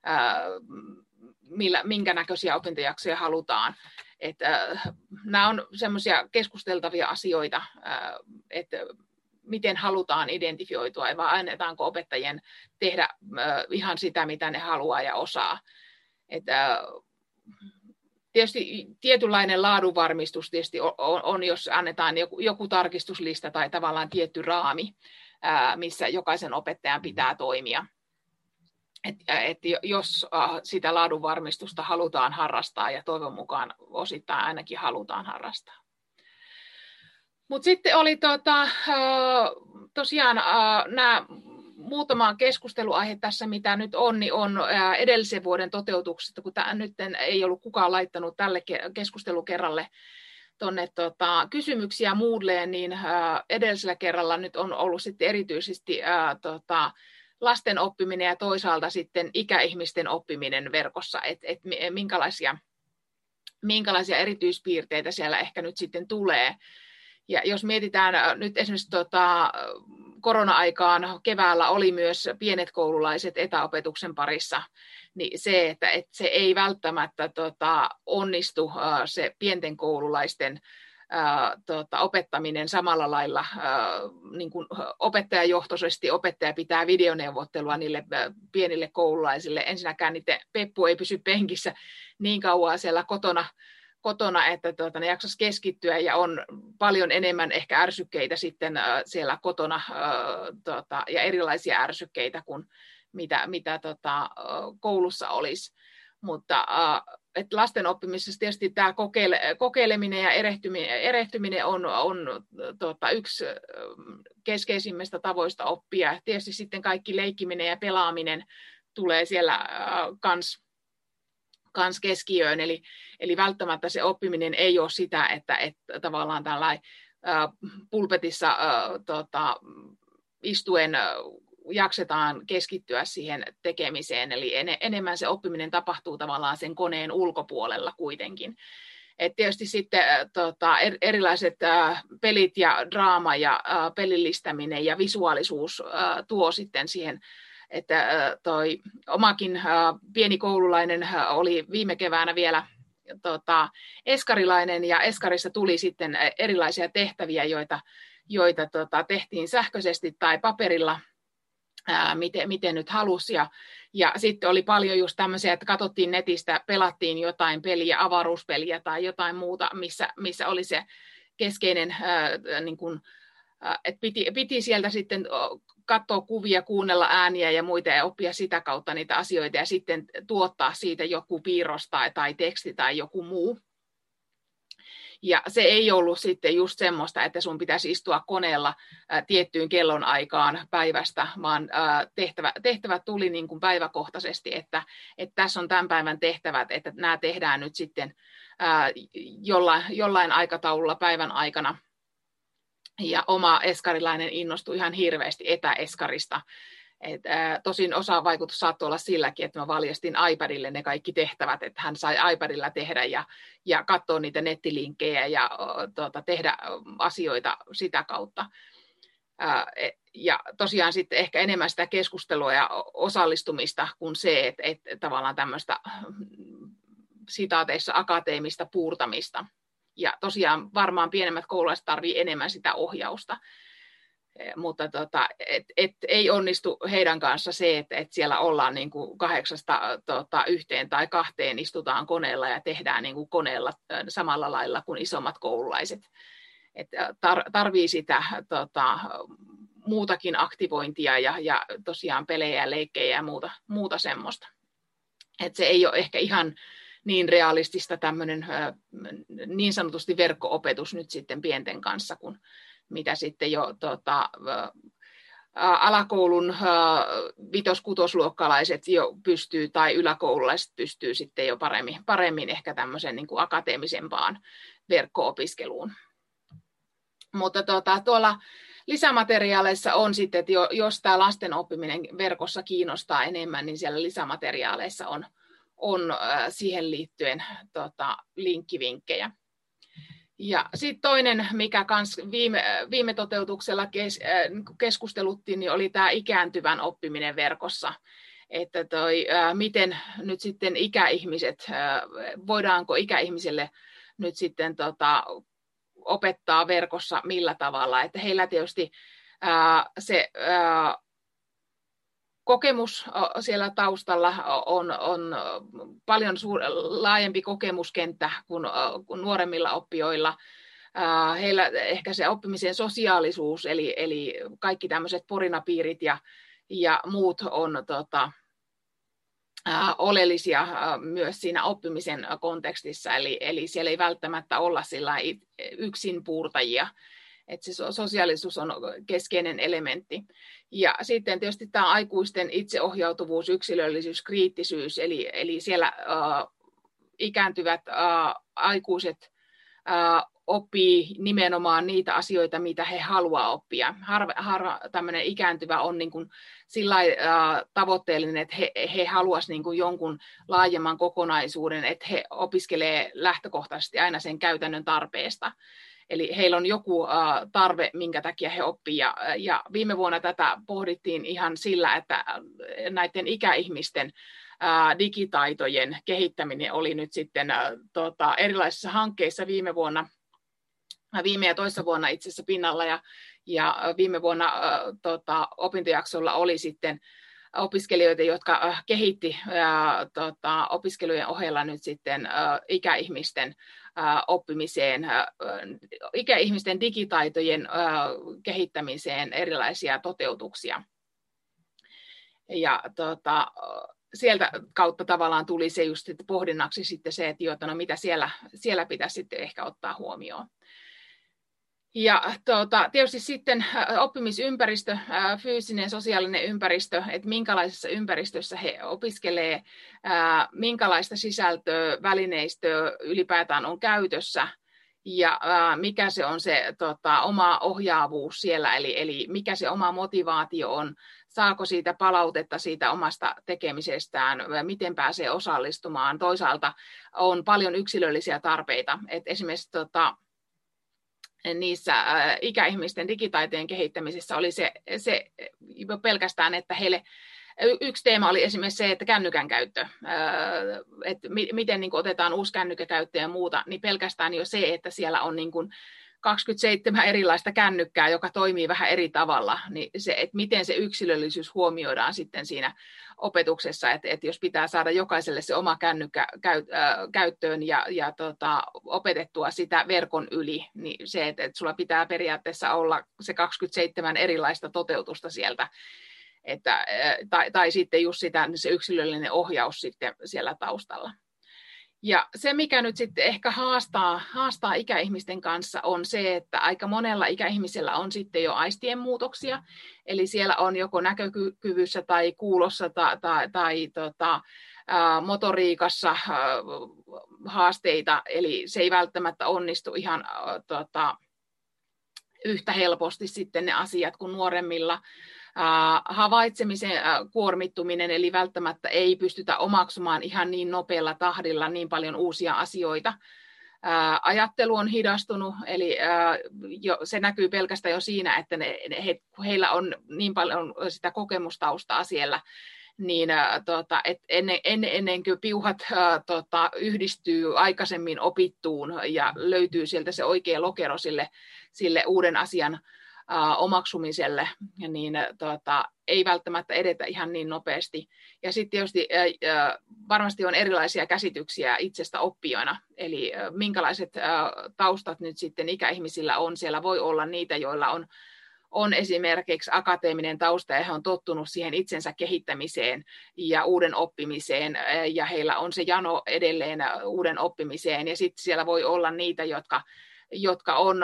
minkä näköisiä opintojaksoja halutaan. Nämä on semmoisia keskusteltavia asioita, että miten halutaan identifioitua, vai annetaanko opettajien tehdä ihan sitä, mitä ne haluaa ja osaa. Tietysti tietynlainen laadunvarmistus tietysti on, jos annetaan joku tarkistuslista tai tavallaan tietty raami, missä jokaisen opettajan pitää toimia. Jos sitä laadunvarmistusta halutaan harrastaa, ja toivon mukaan osittain ainakin halutaan harrastaa. Mutta sitten oli tosiaan nämä muutama keskusteluaihe tässä, mitä nyt on, niin on edellisen vuoden toteutuksesta, kun nyt ei ollut kukaan laittanut tälle keskustelukerralle tuonne kysymyksiä Moodleen, niin edellisellä kerralla nyt on ollut sitten erityisesti lasten oppiminen ja toisaalta sitten ikäihmisten oppiminen verkossa, että minkälaisia erityispiirteitä siellä ehkä nyt sitten tulee. Ja jos mietitään nyt esimerkiksi korona-aikaan keväällä oli myös pienet koululaiset etäopetuksen parissa, niin se, että se ei välttämättä onnistu se pienten koululaisten opettaminen samalla lailla niin kuin opettajajohtoisesti. Opettaja pitää videoneuvottelua niille pienille koululaisille. Ensinnäkään niiden peppu ei pysy penkissä niin kauan siellä kotona, että ne jaksaisi keskittyä, ja on paljon enemmän ehkä ärsykkeitä sitten siellä kotona ja erilaisia ärsykkeitä kuin mitä koulussa olisi. Mutta lasten oppimisessa tietysti tämä kokeileminen ja erehtyminen on yksi keskeisimmistä tavoista oppia. Tietysti sitten kaikki leikkiminen ja pelaaminen tulee siellä kans keskiöön, eli välttämättä se oppiminen ei ole sitä, että tavallaan tällainen pulpetissa istuen jaksetaan keskittyä siihen tekemiseen, eli enemmän se oppiminen tapahtuu tavallaan sen koneen ulkopuolella kuitenkin. Et tietysti sitten erilaiset pelit ja draama ja pelillistäminen ja visuaalisuus tuo sitten siihen, että toi omakin pieni koululainen oli viime keväänä vielä eskarilainen, ja eskarissa tuli sitten erilaisia tehtäviä, joita tehtiin sähköisesti tai paperilla, miten nyt halusi. Ja sitten oli paljon just tämmöisiä, että katsottiin netistä, pelattiin jotain peliä, avaruuspeliä tai jotain muuta, missä oli se keskeinen, niin kuin, että piti sieltä sitten katsoa kuvia, kuunnella ääniä ja muita ja oppia sitä kautta niitä asioita ja sitten tuottaa siitä joku piirros tai teksti tai joku muu. Ja se ei ollut sitten just semmoista, että sun pitäisi istua koneella tiettyyn kellonaikaan päivästä, vaan tehtävät tuli niin kuin päiväkohtaisesti, että tässä on tämän päivän tehtävät, että nämä tehdään nyt sitten jollain aikataululla päivän aikana. Ja oma eskarilainen innostui ihan hirveästi etäeskarista. Tosin osa vaikutus saattoi olla silläkin, että mä valjastin iPadille ne kaikki tehtävät, että hän sai iPadilla tehdä ja katsoa niitä nettilinkkejä ja tehdä asioita sitä kautta. Ja tosiaan sitten ehkä enemmän sitä keskustelua ja osallistumista kuin se, että tavallaan tämmöistä sitaateissa akateemista puurtamista. Ja tosiaan varmaan pienemmät koululaiset tarvitsevat enemmän sitä ohjausta. Mutta ei onnistu heidän kanssa se, että siellä ollaan niin kuin 8:00 tai 2:00 istutaan koneella ja tehdään niin kuin koneella samalla lailla kuin isommat koululaiset. Tarvii sitä muutakin aktivointia ja tosiaan pelejä ja leikkejä ja muuta semmoista. Se ei ole ehkä ihan niin realistista tämmöinen niin sanotusti verkko-opetus nyt sitten pienten kanssa, kuin mitä sitten jo alakoulun 5-6-luokkalaiset jo pystyy, tai yläkoululaiset pystyy sitten jo paremmin ehkä tämmöisen niin kuin akateemisempaan verkko-opiskeluun. Mutta tuolla lisämateriaaleissa on sitten, että jos tämä lasten oppiminen verkossa kiinnostaa enemmän, niin siellä lisämateriaaleissa on siihen liittyen linkkivinkkejä. Ja sitten toinen, mikä kans viime toteutuksella keskusteluttiin, niin oli tämä ikääntyvän oppiminen verkossa. Että miten nyt sitten voidaanko ikäihmisille nyt sitten opettaa verkossa millä tavalla. Että heillä tietysti se kokemus siellä taustalla on paljon laajempi kokemuskenttä kuin nuoremmilla oppijoilla. Heillä ehkä se oppimisen sosiaalisuus, eli kaikki tämmöiset porinapiirit ja muut on oleellisia myös siinä oppimisen kontekstissa, eli siellä ei välttämättä olla yksin puurtajia, että se sosiaalisuus on keskeinen elementti. Ja sitten tietysti tämä aikuisten itseohjautuvuus, yksilöllisyys, kriittisyys, eli siellä ikääntyvät aikuiset oppii nimenomaan niitä asioita, mitä he haluaa oppia. Harva tämmöinen ikääntyvä on niin kuin tavoitteellinen, että he haluaisivat niin kuin jonkun laajemman kokonaisuuden, että he opiskelee lähtökohtaisesti aina sen käytännön tarpeesta. Eli heillä on joku tarve, minkä takia he oppii. Ja viime vuonna tätä pohdittiin ihan sillä, että näiden ikäihmisten digitaitojen kehittäminen oli nyt sitten erilaisissa hankkeissa viime ja toissa vuonna itse asiassa pinnalla, ja viime vuonna opintojaksolla oli sitten opiskelijoita, jotka kehitti opiskelujen ohella nyt sitten ikäihmisten oppimiseen, ikäihmisten digitaitojen kehittämiseen erilaisia toteutuksia. Ja sieltä kautta tavallaan tuli se just pohdinnaksi sitten se, että mitä siellä pitäisi sitten ehkä ottaa huomioon. Ja tietysti sitten oppimisympäristö, fyysinen, sosiaalinen ympäristö, että minkälaisessa ympäristössä he opiskelee, minkälaista sisältöä, välineistöä ylipäätään on käytössä ja mikä se on se oma ohjaavuus siellä, eli mikä se oma motivaatio on, saako siitä palautetta siitä omasta tekemisestään, miten pääsee osallistumaan. Toisaalta on paljon yksilöllisiä tarpeita, että esimerkiksi niissä ikäihmisten digitaitojen kehittämisessä oli se pelkästään, että heille yksi teema oli esimerkiksi se, että kännykän käyttö, että miten niin kuin otetaan uusi kännykkä käyttöön ja muuta, niin pelkästään jo se, että siellä on niin kuin 27 erilaista kännykkää, joka toimii vähän eri tavalla, niin se, että miten se yksilöllisyys huomioidaan sitten siinä opetuksessa, että jos pitää saada jokaiselle se oma kännykkä käyttöön ja opetettua sitä verkon yli, niin se, että sulla pitää periaatteessa olla se 27 erilaista toteutusta sieltä, tai sitten just se yksilöllinen ohjaus sitten siellä taustalla. Ja se, mikä nyt sitten ehkä haastaa ikäihmisten kanssa, on se, että aika monella ikäihmisellä on sitten jo aistien muutoksia, eli siellä on joko näkökyvyssä tai kuulossa tai motoriikassa haasteita, eli se ei välttämättä onnistu ihan yhtä helposti sitten ne asiat kuin nuoremmilla. Havaitsemisen kuormittuminen, eli välttämättä ei pystytä omaksumaan ihan niin nopealla tahdilla niin paljon uusia asioita. Ajattelu on hidastunut, eli se näkyy pelkästään jo siinä, että heillä on niin paljon sitä kokemustaustaa siellä, niin ennen kuin piuhat yhdistyy aikaisemmin opittuun ja löytyy sieltä se oikea lokero sille uuden asian omaksumiselle, niin ei välttämättä edetä ihan niin nopeasti. Ja sitten tietysti varmasti on erilaisia käsityksiä itsestä oppijoina, eli minkälaiset taustat nyt sitten ikäihmisillä on. Siellä voi olla niitä, joilla on esimerkiksi akateeminen tausta ja he on tottunut siihen itsensä kehittämiseen ja uuden oppimiseen ja heillä on se jano edelleen uuden oppimiseen ja sitten siellä voi olla niitä, jotka on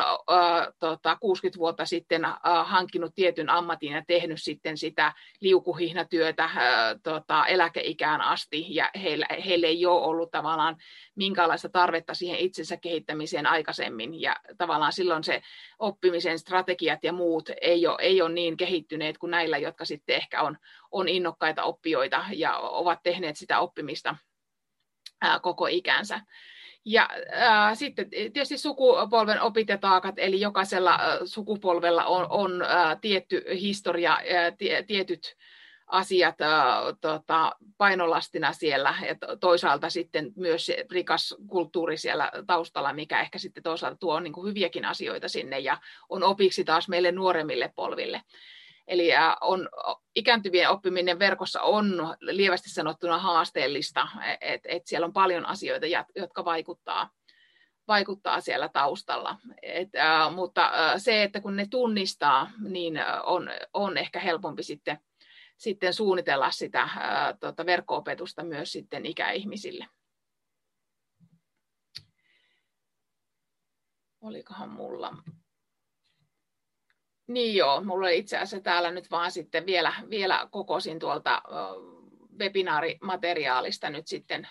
60 vuotta sitten hankkinut tietyn ammatin ja tehnyt sitten sitä liukuhihnatyötä eläkeikään asti, ja heille ei ole ollut tavallaan minkäänlaista tarvetta siihen itsensä kehittämiseen aikaisemmin, ja tavallaan silloin se oppimisen strategiat ja muut ei ole niin kehittyneet kuin näillä, jotka sitten ehkä on innokkaita oppijoita ja ovat tehneet sitä oppimista koko ikänsä. Ja sitten tietysti sukupolven opit ja taakat, eli jokaisella sukupolvella on tietty historia, tietyt asiat painolastina siellä, ja toisaalta sitten myös se rikas kulttuuri siellä taustalla, mikä ehkä sitten toisaalta tuo niin kuin hyviäkin asioita sinne, ja on opiksi taas meille nuoremmille polville. Eli ikääntyvien oppiminen verkossa on lievästi sanottuna haasteellista, että siellä on paljon asioita, jotka vaikuttaa siellä taustalla. Mutta se, että kun ne tunnistaa, niin on ehkä helpompi sitten sitten suunnitella sitä verkko-opetusta myös sitten ikäihmisille. Olikohan mulla? Niin joo, mulla oli itse asiassa täällä nyt vaan sitten vielä kokosin tuolta webinaarimateriaalista nyt sitten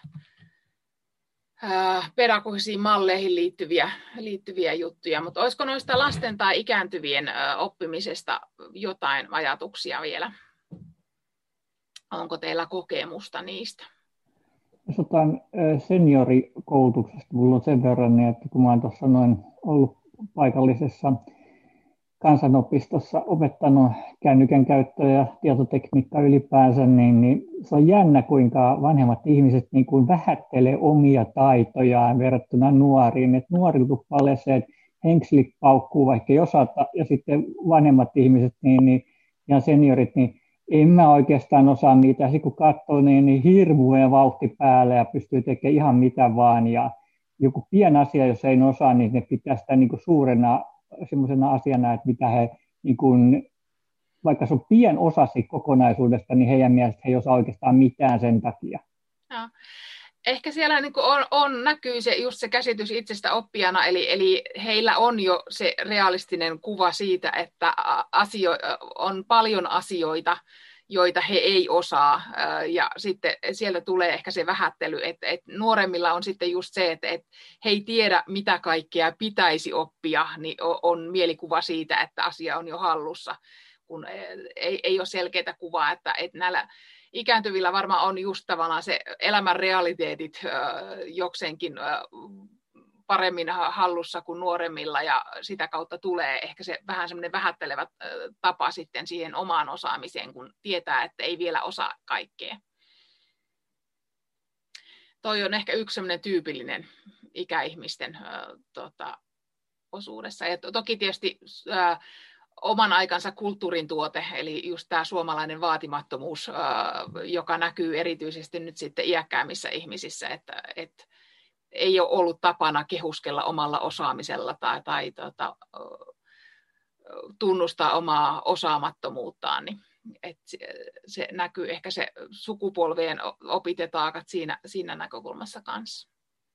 pedagogisiin malleihin liittyviä juttuja, mutta olisiko noista lasten tai ikääntyvien oppimisesta jotain ajatuksia vielä? Onko teillä kokemusta niistä? Jos otan seniorikoulutuksesta, minulla on sen verran, että kun olen tuossa noin ollut paikallisessa kansanopistossa opettanut kännykän käyttöä ja tietotekniikkaa ylipäänsä, niin se on jännä, kuinka vanhemmat ihmiset niin kuin vähättelee omia taitojaan verrattuna nuoriin. Et nuori tuppalee se, että henkselit paukkuu, vaikka ei osata, ja sitten vanhemmat ihmiset ja seniorit, niin en mä oikeastaan osaa niitä. Sitten kun katsoo, niin hirveä vauhti päällä ja pystyy tekemään ihan mitä vaan. Ja joku pieni asia, jos ei osaa, niin ne pitää sitä niin kuin suurena semmoisena asiana, että mitä he, niin kuin, vaikka se on pien osa siitä kokonaisuudesta, niin heidän mielestä he ei osaa oikeastaan mitään sen takia. No. Ehkä siellä niin kuin näkyy just se käsitys itsestä oppijana, eli heillä on jo se realistinen kuva siitä, että on paljon asioita, joita he ei osaa, ja sitten sieltä tulee ehkä se vähättely, että nuoremmilla on sitten just se, että he ei tiedä, mitä kaikkea pitäisi oppia, niin on mielikuva siitä, että asia on jo hallussa, kun ei ole selkeää kuvaa, että näillä ikääntyvillä varmaan on just tavallaan se elämän realiteetit jokseenkin paremmin hallussa kuin nuoremmilla, ja sitä kautta tulee ehkä se vähän semmoinen vähättelevä tapa sitten siihen omaan osaamiseen, kun tietää, että ei vielä osaa kaikkea. Toi on ehkä yksi semmoinen tyypillinen ikäihmisten osuudessa. Ja toki tietysti oman aikansa kulttuurin tuote, eli just tämä suomalainen vaatimattomuus, joka näkyy erityisesti nyt sitten iäkkäämmissä ihmisissä, että ei ole ollut tapana kehuskella omalla osaamisella tai tunnustaa omaa osaamattomuuttaan, niin se näkyy ehkä se sukupolvien opit ja taakat siinä näkökulmassa kanssa.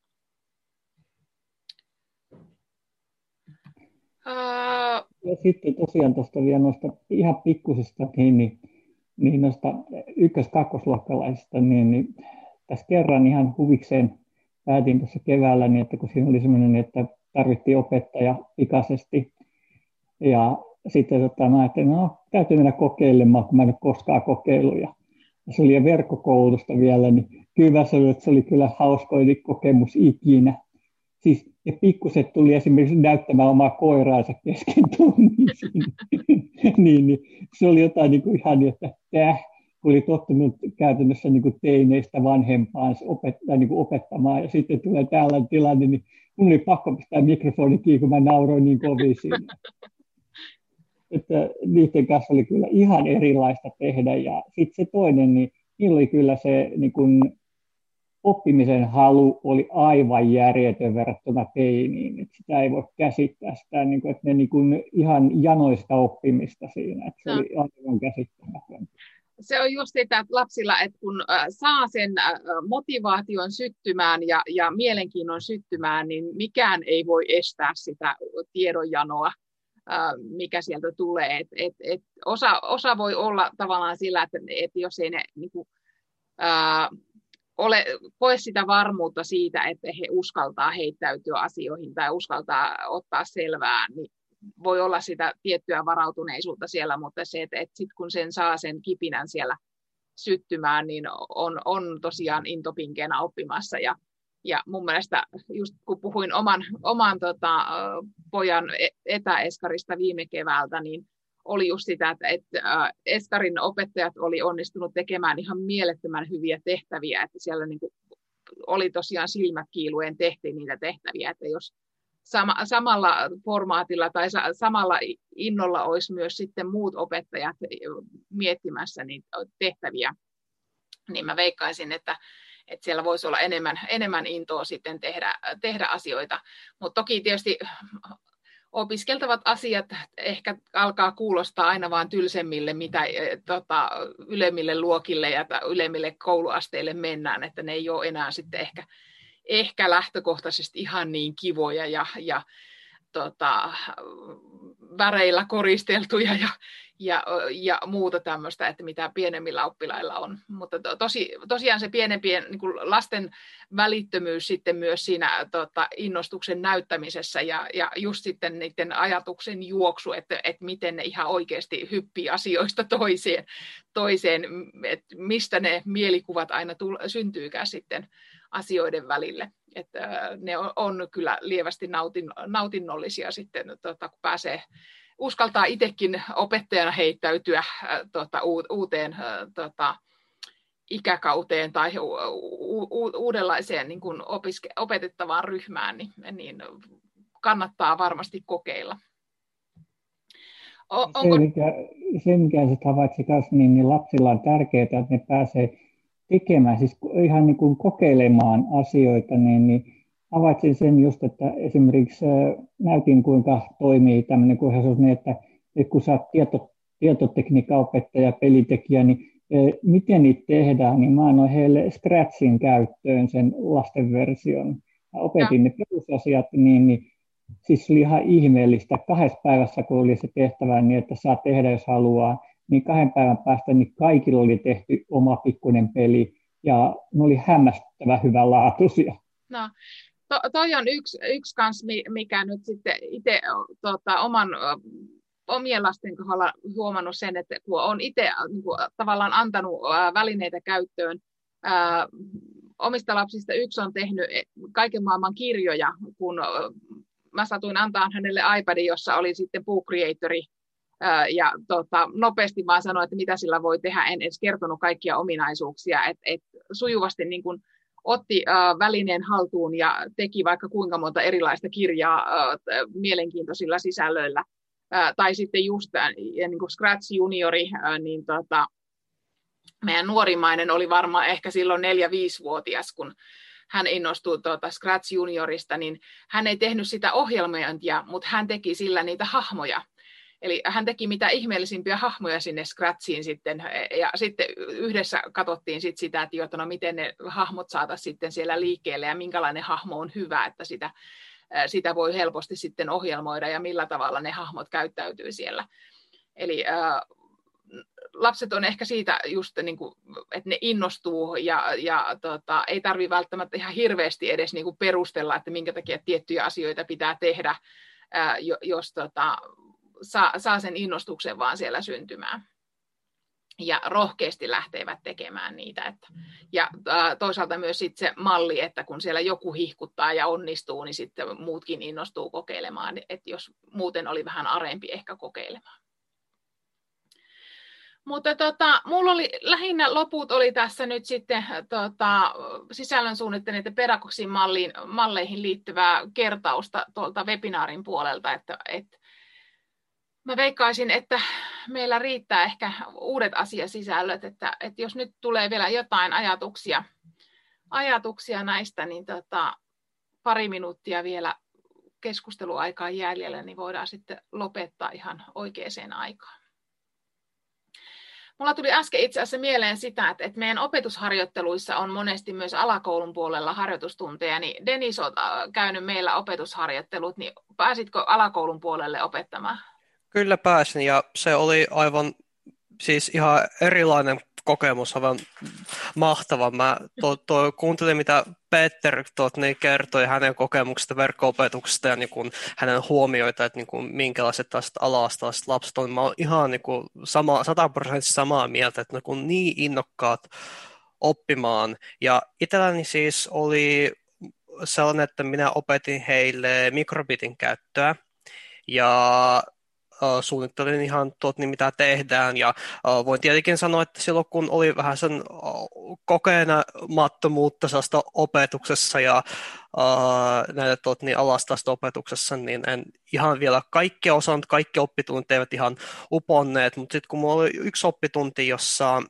Ja sitten tosiaan tuosta vielä noista ihan pikkusista, niin noista ykkös-kakkosluokkalaisista, niin tässä kerran ihan huvikseen päätin tuossa keväällä, niin että kun siinä oli sellainen, että tarvittiin opettaja pikaisesti, ja sitten mä ajattelin, täytyy mennä kokeilemaan, kun mä en ole koskaan kokeillut, ja se oli verkkokoulutusta vielä, niin kyllä se oli kyllä hauskoin kokemus ikinä. Siis, ja pikkuset tuli esimerkiksi näyttämään omaa koiraansa kesken tunnin. niin, se oli jotain niin kuin ihan, että kun oli tottunut käytännössä niin kuin teineistä vanhempaan niin kuin opettamaan, ja sitten tulee tällainen tilanne, niin mun oli pakko pistää mikrofoni kiinni, kun mä nauroin niin kovin siinä. Että niiden kanssa oli kyllä ihan erilaista tehdä, ja sitten se toinen, niin niillä oli kyllä se niin kuin oppimisen halu oli aivan järjetön verrattuna teiniin, että sitä ei voi käsittää sitä, niin kuin, että ne niin kuin ihan janoista oppimista siinä, että se oli aivan käsittämätöntä. Se on just sitä, että lapsilla, että kun saa sen motivaation syttymään ja mielenkiinnon syttymään, niin mikään ei voi estää sitä tiedonjanoa, mikä sieltä tulee. Osa voi olla tavallaan sillä, että jos ei ne niin kuin, koe sitä varmuutta siitä, että he uskaltaa heittäytyä asioihin tai uskaltaa ottaa selvää, niin voi olla sitä tiettyä varautuneisuutta siellä, mutta se, että sit kun sen saa sen kipinän siellä syttymään, niin on tosiaan intopinkeänä oppimassa. Ja mun mielestä, just kun puhuin oman pojan etäeskarista viime keväältä, niin oli just sitä, että eskarin opettajat oli onnistunut tekemään ihan mielettömän hyviä tehtäviä, että siellä niin kuin oli tosiaan silmät kiiluen tehtiin niitä tehtäviä, että jos samalla formaatilla tai samalla innolla olisi myös sitten muut opettajat miettimässä niitä tehtäviä, niin mä veikkaisin, että siellä voisi olla enemmän intoa sitten tehdä asioita. Mutta toki tietysti opiskeltavat asiat ehkä alkaa kuulostaa aina vaan tylsemmille, mitä ylemmille luokille ja ylemmille kouluasteille mennään, että ne ei ole enää sitten ehkä lähtökohtaisesti ihan niin kivoja ja väreillä koristeltuja ja muuta tämmöistä, että mitä pienemmillä oppilailla on. Mutta tosiaan se pienempien niin kuin lasten välittömyys sitten myös siinä innostuksen näyttämisessä ja just sitten niiden ajatuksen juoksu, että miten ne ihan oikeasti hyppii asioista toiseen että mistä ne mielikuvat aina syntyykään sitten asioiden välille. Että ne on kyllä lievästi nautinnollisia sitten, kun uskaltaa itsekin opettajana heittäytyä uuteen ikäkauteen tai uudenlaiseen niin kuin opetettavaan ryhmään, niin kannattaa varmasti kokeilla. Se, mikä sitten havaitsi kanssa, niin lapsilla on tärkeää, että ne pääsee tekemään, siis ihan niin kuin kokeilemaan asioita, niin havaitsin sen just, että esimerkiksi näytin kuinka toimii tämmöinen, kun he sanoivat, että kun sä oot tietotekniikan opettaja, pelitekijä, niin miten niitä tehdään, niin mä annoin heille Scratchin käyttöön sen lasten version. Mä opetin ne perusasiat, niin siis oli ihan ihmeellistä. 2 päivässä, kun oli se tehtävä, niin että saa tehdä, jos haluaa, niin 2 päivän päästä niin kaikilla oli tehty oma pikkuinen peli, ja ne oli hämmästyttävän hyvänlaatuisia. No, toi on yksi kans, mikä nyt sitten itse omien lasten kohdalla huomannut sen, että kun olen itse niin tavallaan antanut välineitä käyttöön, omista lapsista yksi on tehnyt kaiken maailman kirjoja, kun mä satuin antaa hänelle iPadin, jossa oli sitten Book Creatori, ja nopeasti vaan sanoin, että mitä sillä voi tehdä, en edes kertonut kaikkia ominaisuuksia, että sujuvasti niin kuin otti välineen haltuun ja teki vaikka kuinka monta erilaista kirjaa mielenkiintoisilla sisällöillä. Tai sitten just niin kuin Scratch Juniori, niin meidän nuorimainen oli varmaan ehkä silloin 4-5-vuotias, kun hän innostui Scratch Juniorista, niin hän ei tehnyt sitä ohjelmointia, mutta hän teki sillä niitä hahmoja. Eli hän teki mitä ihmeellisimpiä hahmoja sinne Scratchiin sitten, ja sitten yhdessä katsottiin sit sitä, että miten ne hahmot saataisiin sitten siellä liikkeelle, ja minkälainen hahmo on hyvä, että sitä voi helposti sitten ohjelmoida, ja millä tavalla ne hahmot käyttäytyy siellä. Eli lapset on ehkä siitä just, niin kuin, että ne innostuu, ja ei tarvitse välttämättä ihan hirveästi edes niin kuin perustella, että minkä takia tiettyjä asioita pitää tehdä, jos saa sen innostuksen vaan siellä syntymään. Ja rohkeasti lähtevät tekemään niitä. Ja toisaalta myös sit se malli, että kun siellä joku hihkuttaa ja onnistuu, niin sitten muutkin innostuu kokeilemaan, että jos muuten oli vähän arempi ehkä kokeilemaan. Mutta mulla oli lähinnä loput oli tässä nyt sitten sisällön suunnittelun ja pedagogisiin malleihin liittyvää kertausta tuolta webinaarin puolelta, että mä veikkaisin, että meillä riittää ehkä uudet asiasisällöt, että jos nyt tulee vielä jotain ajatuksia näistä, niin 2 minuuttia vielä keskusteluaikaa jäljellä, niin voidaan sitten lopettaa ihan oikeaan aikaan. Mulla tuli äsken itse asiassa mieleen sitä, että meidän opetusharjoitteluissa on monesti myös alakoulun puolella harjoitustunteja, niin Dennis, olet käynyt meillä opetusharjoittelut, niin pääsitkö alakoulun puolelle opettamaan? Kyllä pääsin, ja se oli aivan siis ihan erilainen kokemus, aivan mahtava. Mä kuuntelin, mitä Peter niin kertoi hänen kokemuksesta verkko-opetuksesta ja niin kuin hänen huomioita, että niin kuin minkälaiset ala-asteiset lapset on. Mä oon ihan niin kuin 100% samaa mieltä, että ne on niin innokkaat oppimaan. Ja itselläni siis oli sellainen, että minä opetin heille mikrobitin käyttöä ja suunnittelin ihan niin mitä tehdään, ja voin tietenkin sanoa, että silloin kun oli vähän sen kokemattomuutta opetuksessa ja näitä niin alastaista opetuksessa, niin en ihan vielä kaikkea osannut, kaikki oppitunnit eivät ihan uponneet, mutta sitten kun mulla oli yksi oppitunti, jossa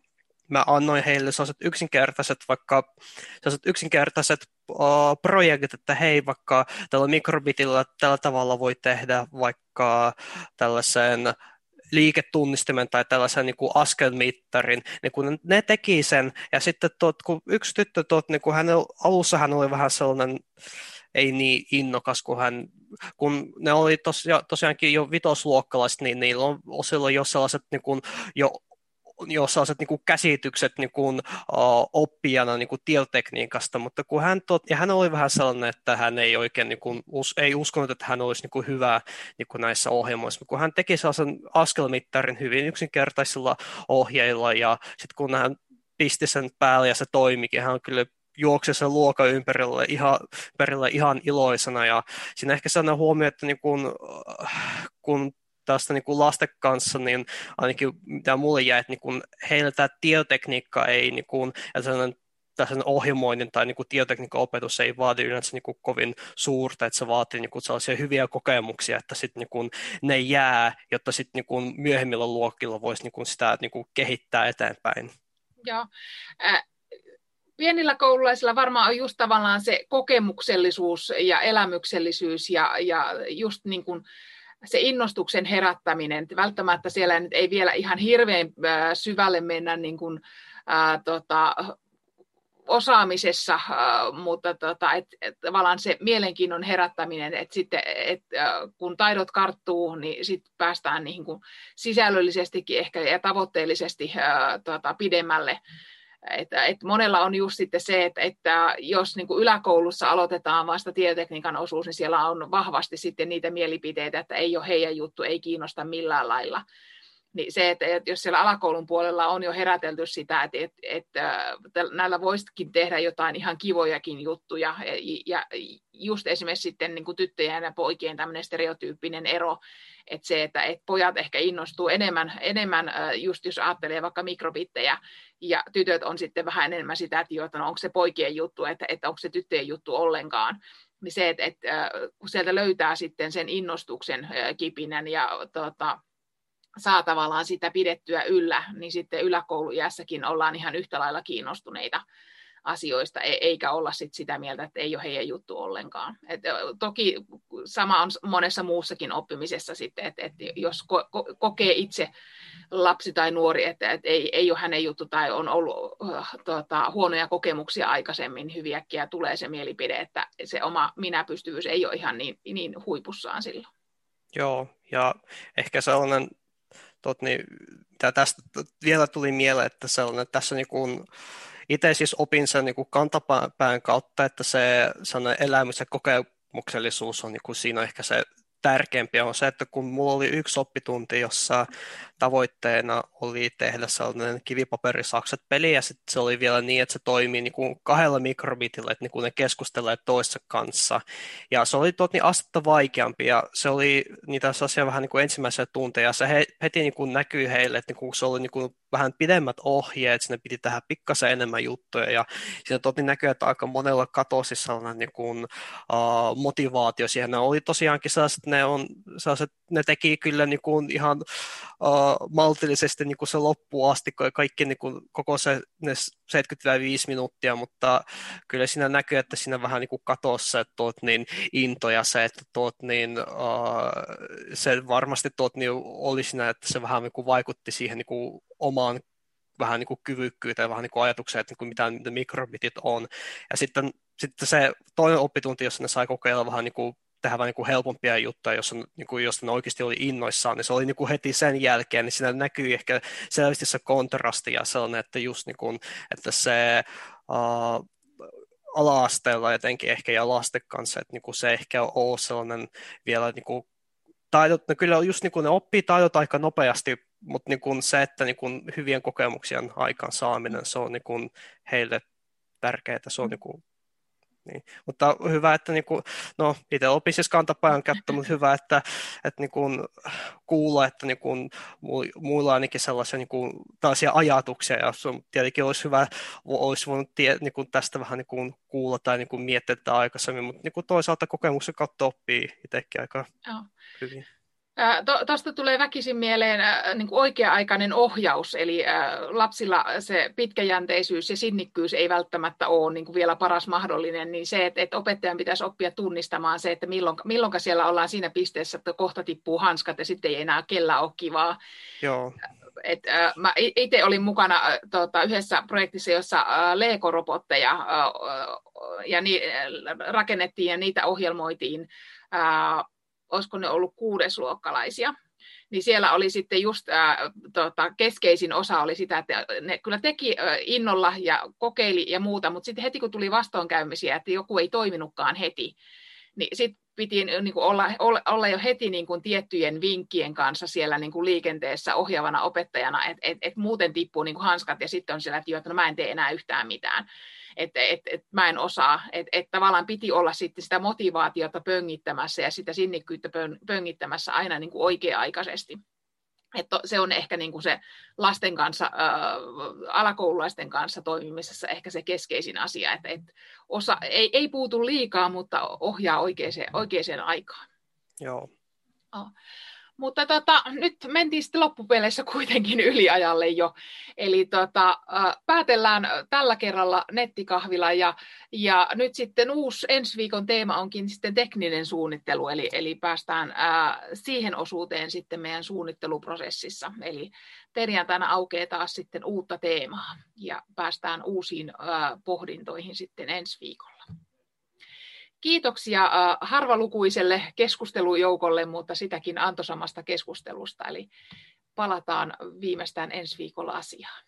mä annoin heille sellaiset yksinkertaiset projektit, että hei, vaikka tällä mikrobitillä tällä tavalla voi tehdä vaikka tällaisen liiketunnistimen tai tällaisen niin kuin askelmittarin, niin kun ne teki sen, ja sitten kun yksi tyttö, niin kun alussa hän oli vähän sellainen, ei niin innokas, kun ne oli tosiaankin jo vitosluokkalaiset, niin niillä on osilla jo sellaiset jo sellaiset niin kuin käsitykset niin kuin, oppijana niin kuin tietotekniikasta, mutta kun hän oli vähän sellainen, että hän ei oikein niin kuin, ei uskonut, että hän olisi niin kuin hyvä niin kuin näissä ohjelmoissa, kun hän teki sellaisen askelmittarin hyvin yksinkertaisilla ohjeilla, ja sitten kun hän pisti sen päälle ja se toimikin, hän kyllä juoksi sen luokan ympärille ihan iloisena, ja siinä ehkä sellainen huomio, että niin kun tästä niin kuin lasten kanssa, niin ainakin mitä mulle jäi, että niin kuin heillä tämä tietotekniikka ei, niin kuin, ja sen ohjelmoinnin tai niin kuin tietotekniikan opetus ei vaadi yleensä niin kuin kovin suurta, että se vaatii niin kuin sellaisia hyviä kokemuksia, että sit niin kuin ne jää, jotta sit niin kuin myöhemmillä luokilla voisi niin kuin sitä niin kuin kehittää eteenpäin. Joo. Pienillä koululaisilla varmaan on just tavallaan se kokemuksellisuus ja elämyksellisyys ja just niin kuin se innostuksen herättäminen. Välttämättä siellä nyt ei vielä ihan hirveän syvälle mennä niin kuin, osaamisessa, mutta tavallaan se mielenkiinnon herättäminen, että sitten kun taidot karttuu, niin sitten päästään niin kuin sisällöllisestikin ehkä ja tavoitteellisesti pidemmälle. Monella on just sitten se, että jos niin kuin yläkoulussa aloitetaan vasta tietotekniikan osuus, niin siellä on vahvasti sitten niitä mielipiteitä, että ei ole heidän juttu, ei kiinnosta millään lailla. Niin se, että jos siellä alakoulun puolella on jo herätelty sitä, että näillä voisikin tehdä jotain ihan kivojakin juttuja, ja just esimerkiksi sitten niin kuin tyttöjen ja poikien tämmöinen stereotyyppinen ero, että se, että pojat ehkä innostuu enemmän just jos ajattelee vaikka mikrobittejä, ja tytöt on sitten vähän enemmän sitä, että no, onko se poikien juttu, että onko se tyttöjen juttu ollenkaan. Niin se, että kun sieltä löytää sitten sen innostuksen kipinän ja saa tavallaan sitä pidettyä yllä, niin sitten yläkouluiässäkin ollaan ihan yhtä lailla kiinnostuneita asioista, eikä olla sitä mieltä, että ei ole heidän juttu ollenkaan. Toki sama on monessa muussakin oppimisessa sitten, että jos kokee itse lapsi tai nuori, että ei ole hänen juttu tai on ollut huonoja kokemuksia aikaisemmin, hyviäkkiä tulee se mielipide, että se oma minäpystyvyys ei ole ihan niin huipussaan silloin. Joo, ja ehkä sellainen mitä tästä vielä tuli mieleen, että tässä niin kuin, itse siis opin sen niin kuin kantapään kautta, että se elämys ja kokemuksellisuus on niin kuin, siinä ehkä se tärkeämpi on se, että kun mulla oli yksi oppitunti, jossa tavoitteena oli tehdä sellainen kivipaperisakset peli, ja sitten se oli vielä niin, että se toimii niin kuin 2 mikrobitillä, että niin kuin ne keskustelee toissa kanssa. Ja se oli astetta vaikeampi, ja se oli niitä sellaisia vähän niin kuin ensimmäisiä tunteja, se heti niin kuin näkyi heille, että niin kuin se oli niin kuin vähän pidemmät ohjeet, sinne piti tehdä pikkasen enemmän juttuja, ja siinä näkyy, että aika monella katosi sellainen niin kuin, motivaatio siihen. Ne oli tosiaankin sellaiset, ne teki kyllä niin kuin ihan maltillisesti niin kuin se loppuun asti, kaikki niin kuin, koko se ne 75 minuuttia, mutta kyllä siinä näkyy, että siinä vähän niin kuin katosi se into ja se, että se varmasti oli siinä, että se vähän niin kuin vaikutti siihen niin kuin omaan vähän niin kuin kyvykkyyteen, vähän niin kuin ajatukseen, että niin kuin mitä ne mikrobitit on. Ja sitten se toinen oppitunti, jossa ne sai kokeilla vähän niin kuin tehdä vähän niin kuin helpompia juttuja, jos ne oikeasti oli innoissaan, niin se oli niin kuin heti sen jälkeen, niin siinä näkyy ehkä selvästi se kontrasti ja sellainen, että just niin kuin, että se ala-asteella jotenkin ehkä ja lasten kanssa, että niin kuin se ehkä on sellainen vielä niin kuin taidot, ne kyllä just niin kuin ne oppii taidot aika nopeasti, mutta niin kuin se, että niin kuin hyvien kokemuksien aikaan saaminen, se on niin kuin heille tärkeää, se on niin kuin niin. Mutta hyvä, että niinku, no itse opin siis kantapään käyttö, mutta hyvä, että niinku, kuulla, että niinku, muilla on ainakin sellaisia niinku, tällaisia ajatuksia, ja tietenkin olisi hyvä, olisi voinut niinku, tästä vähän niinku, kuulla tai niinku, miettiä tätä aikaisemmin, mutta niinku, toisaalta kokemuksen kautta oppii itsekin aika hyvin. Tuosta tulee väkisin mieleen niin kuin oikea-aikainen ohjaus, eli lapsilla se pitkäjänteisyys ja sinnikkyys ei välttämättä ole niin kuin vielä paras mahdollinen, niin se, että opettajan pitäisi oppia tunnistamaan se, että milloin siellä ollaan siinä pisteessä, että kohta tippuu hanskat ja sitten ei enää kellään ole kivaa. Joo. Mä itse olin mukana yhdessä projektissa, jossa Lego-robotteja rakennettiin ja niitä ohjelmoitiin. Olisiko ne ollut 6-luokkalaisia, niin siellä oli sitten just keskeisin osa oli sitä, että ne kyllä teki innolla ja kokeili ja muuta, mutta sitten heti kun tuli vastoinkäymisiä, että joku ei toiminutkaan heti, niin sitten piti niin kuin olla jo heti niin kuin tiettyjen vinkkien kanssa siellä niin kuin liikenteessä ohjaavana opettajana, että muuten tippuu niin kuin hanskat ja sitten on siellä, että no mä en tee enää yhtään mitään. Että mä en osaa, että tavallaan piti olla sitten sitä motivaatiota pöngittämässä ja sitä sinnikkyyttä pöngittämässä aina niin kuin oikea-aikaisesti. Että se on ehkä niin kuin se lasten kanssa, alakoululaisten kanssa toimimisessa ehkä se keskeisin asia, että ei puutu liikaa, mutta ohjaa oikeaan aikaan. Joo. Mutta nyt mentiin sitten loppupeleissä kuitenkin yliajalle jo. Eli päätellään tällä kerralla nettikahvila ja nyt sitten ensi viikon teema onkin sitten tekninen suunnittelu, eli päästään siihen osuuteen sitten meidän suunnitteluprosessissa. Eli perjantaina aukeaa taas sitten uutta teemaa ja päästään uusiin pohdintoihin sitten ensi viikolla. Kiitoksia harvalukuiselle keskustelujoukolle, mutta sitäkin antoisamasta keskustelusta. Eli palataan viimeistään ensi viikolla asiaan.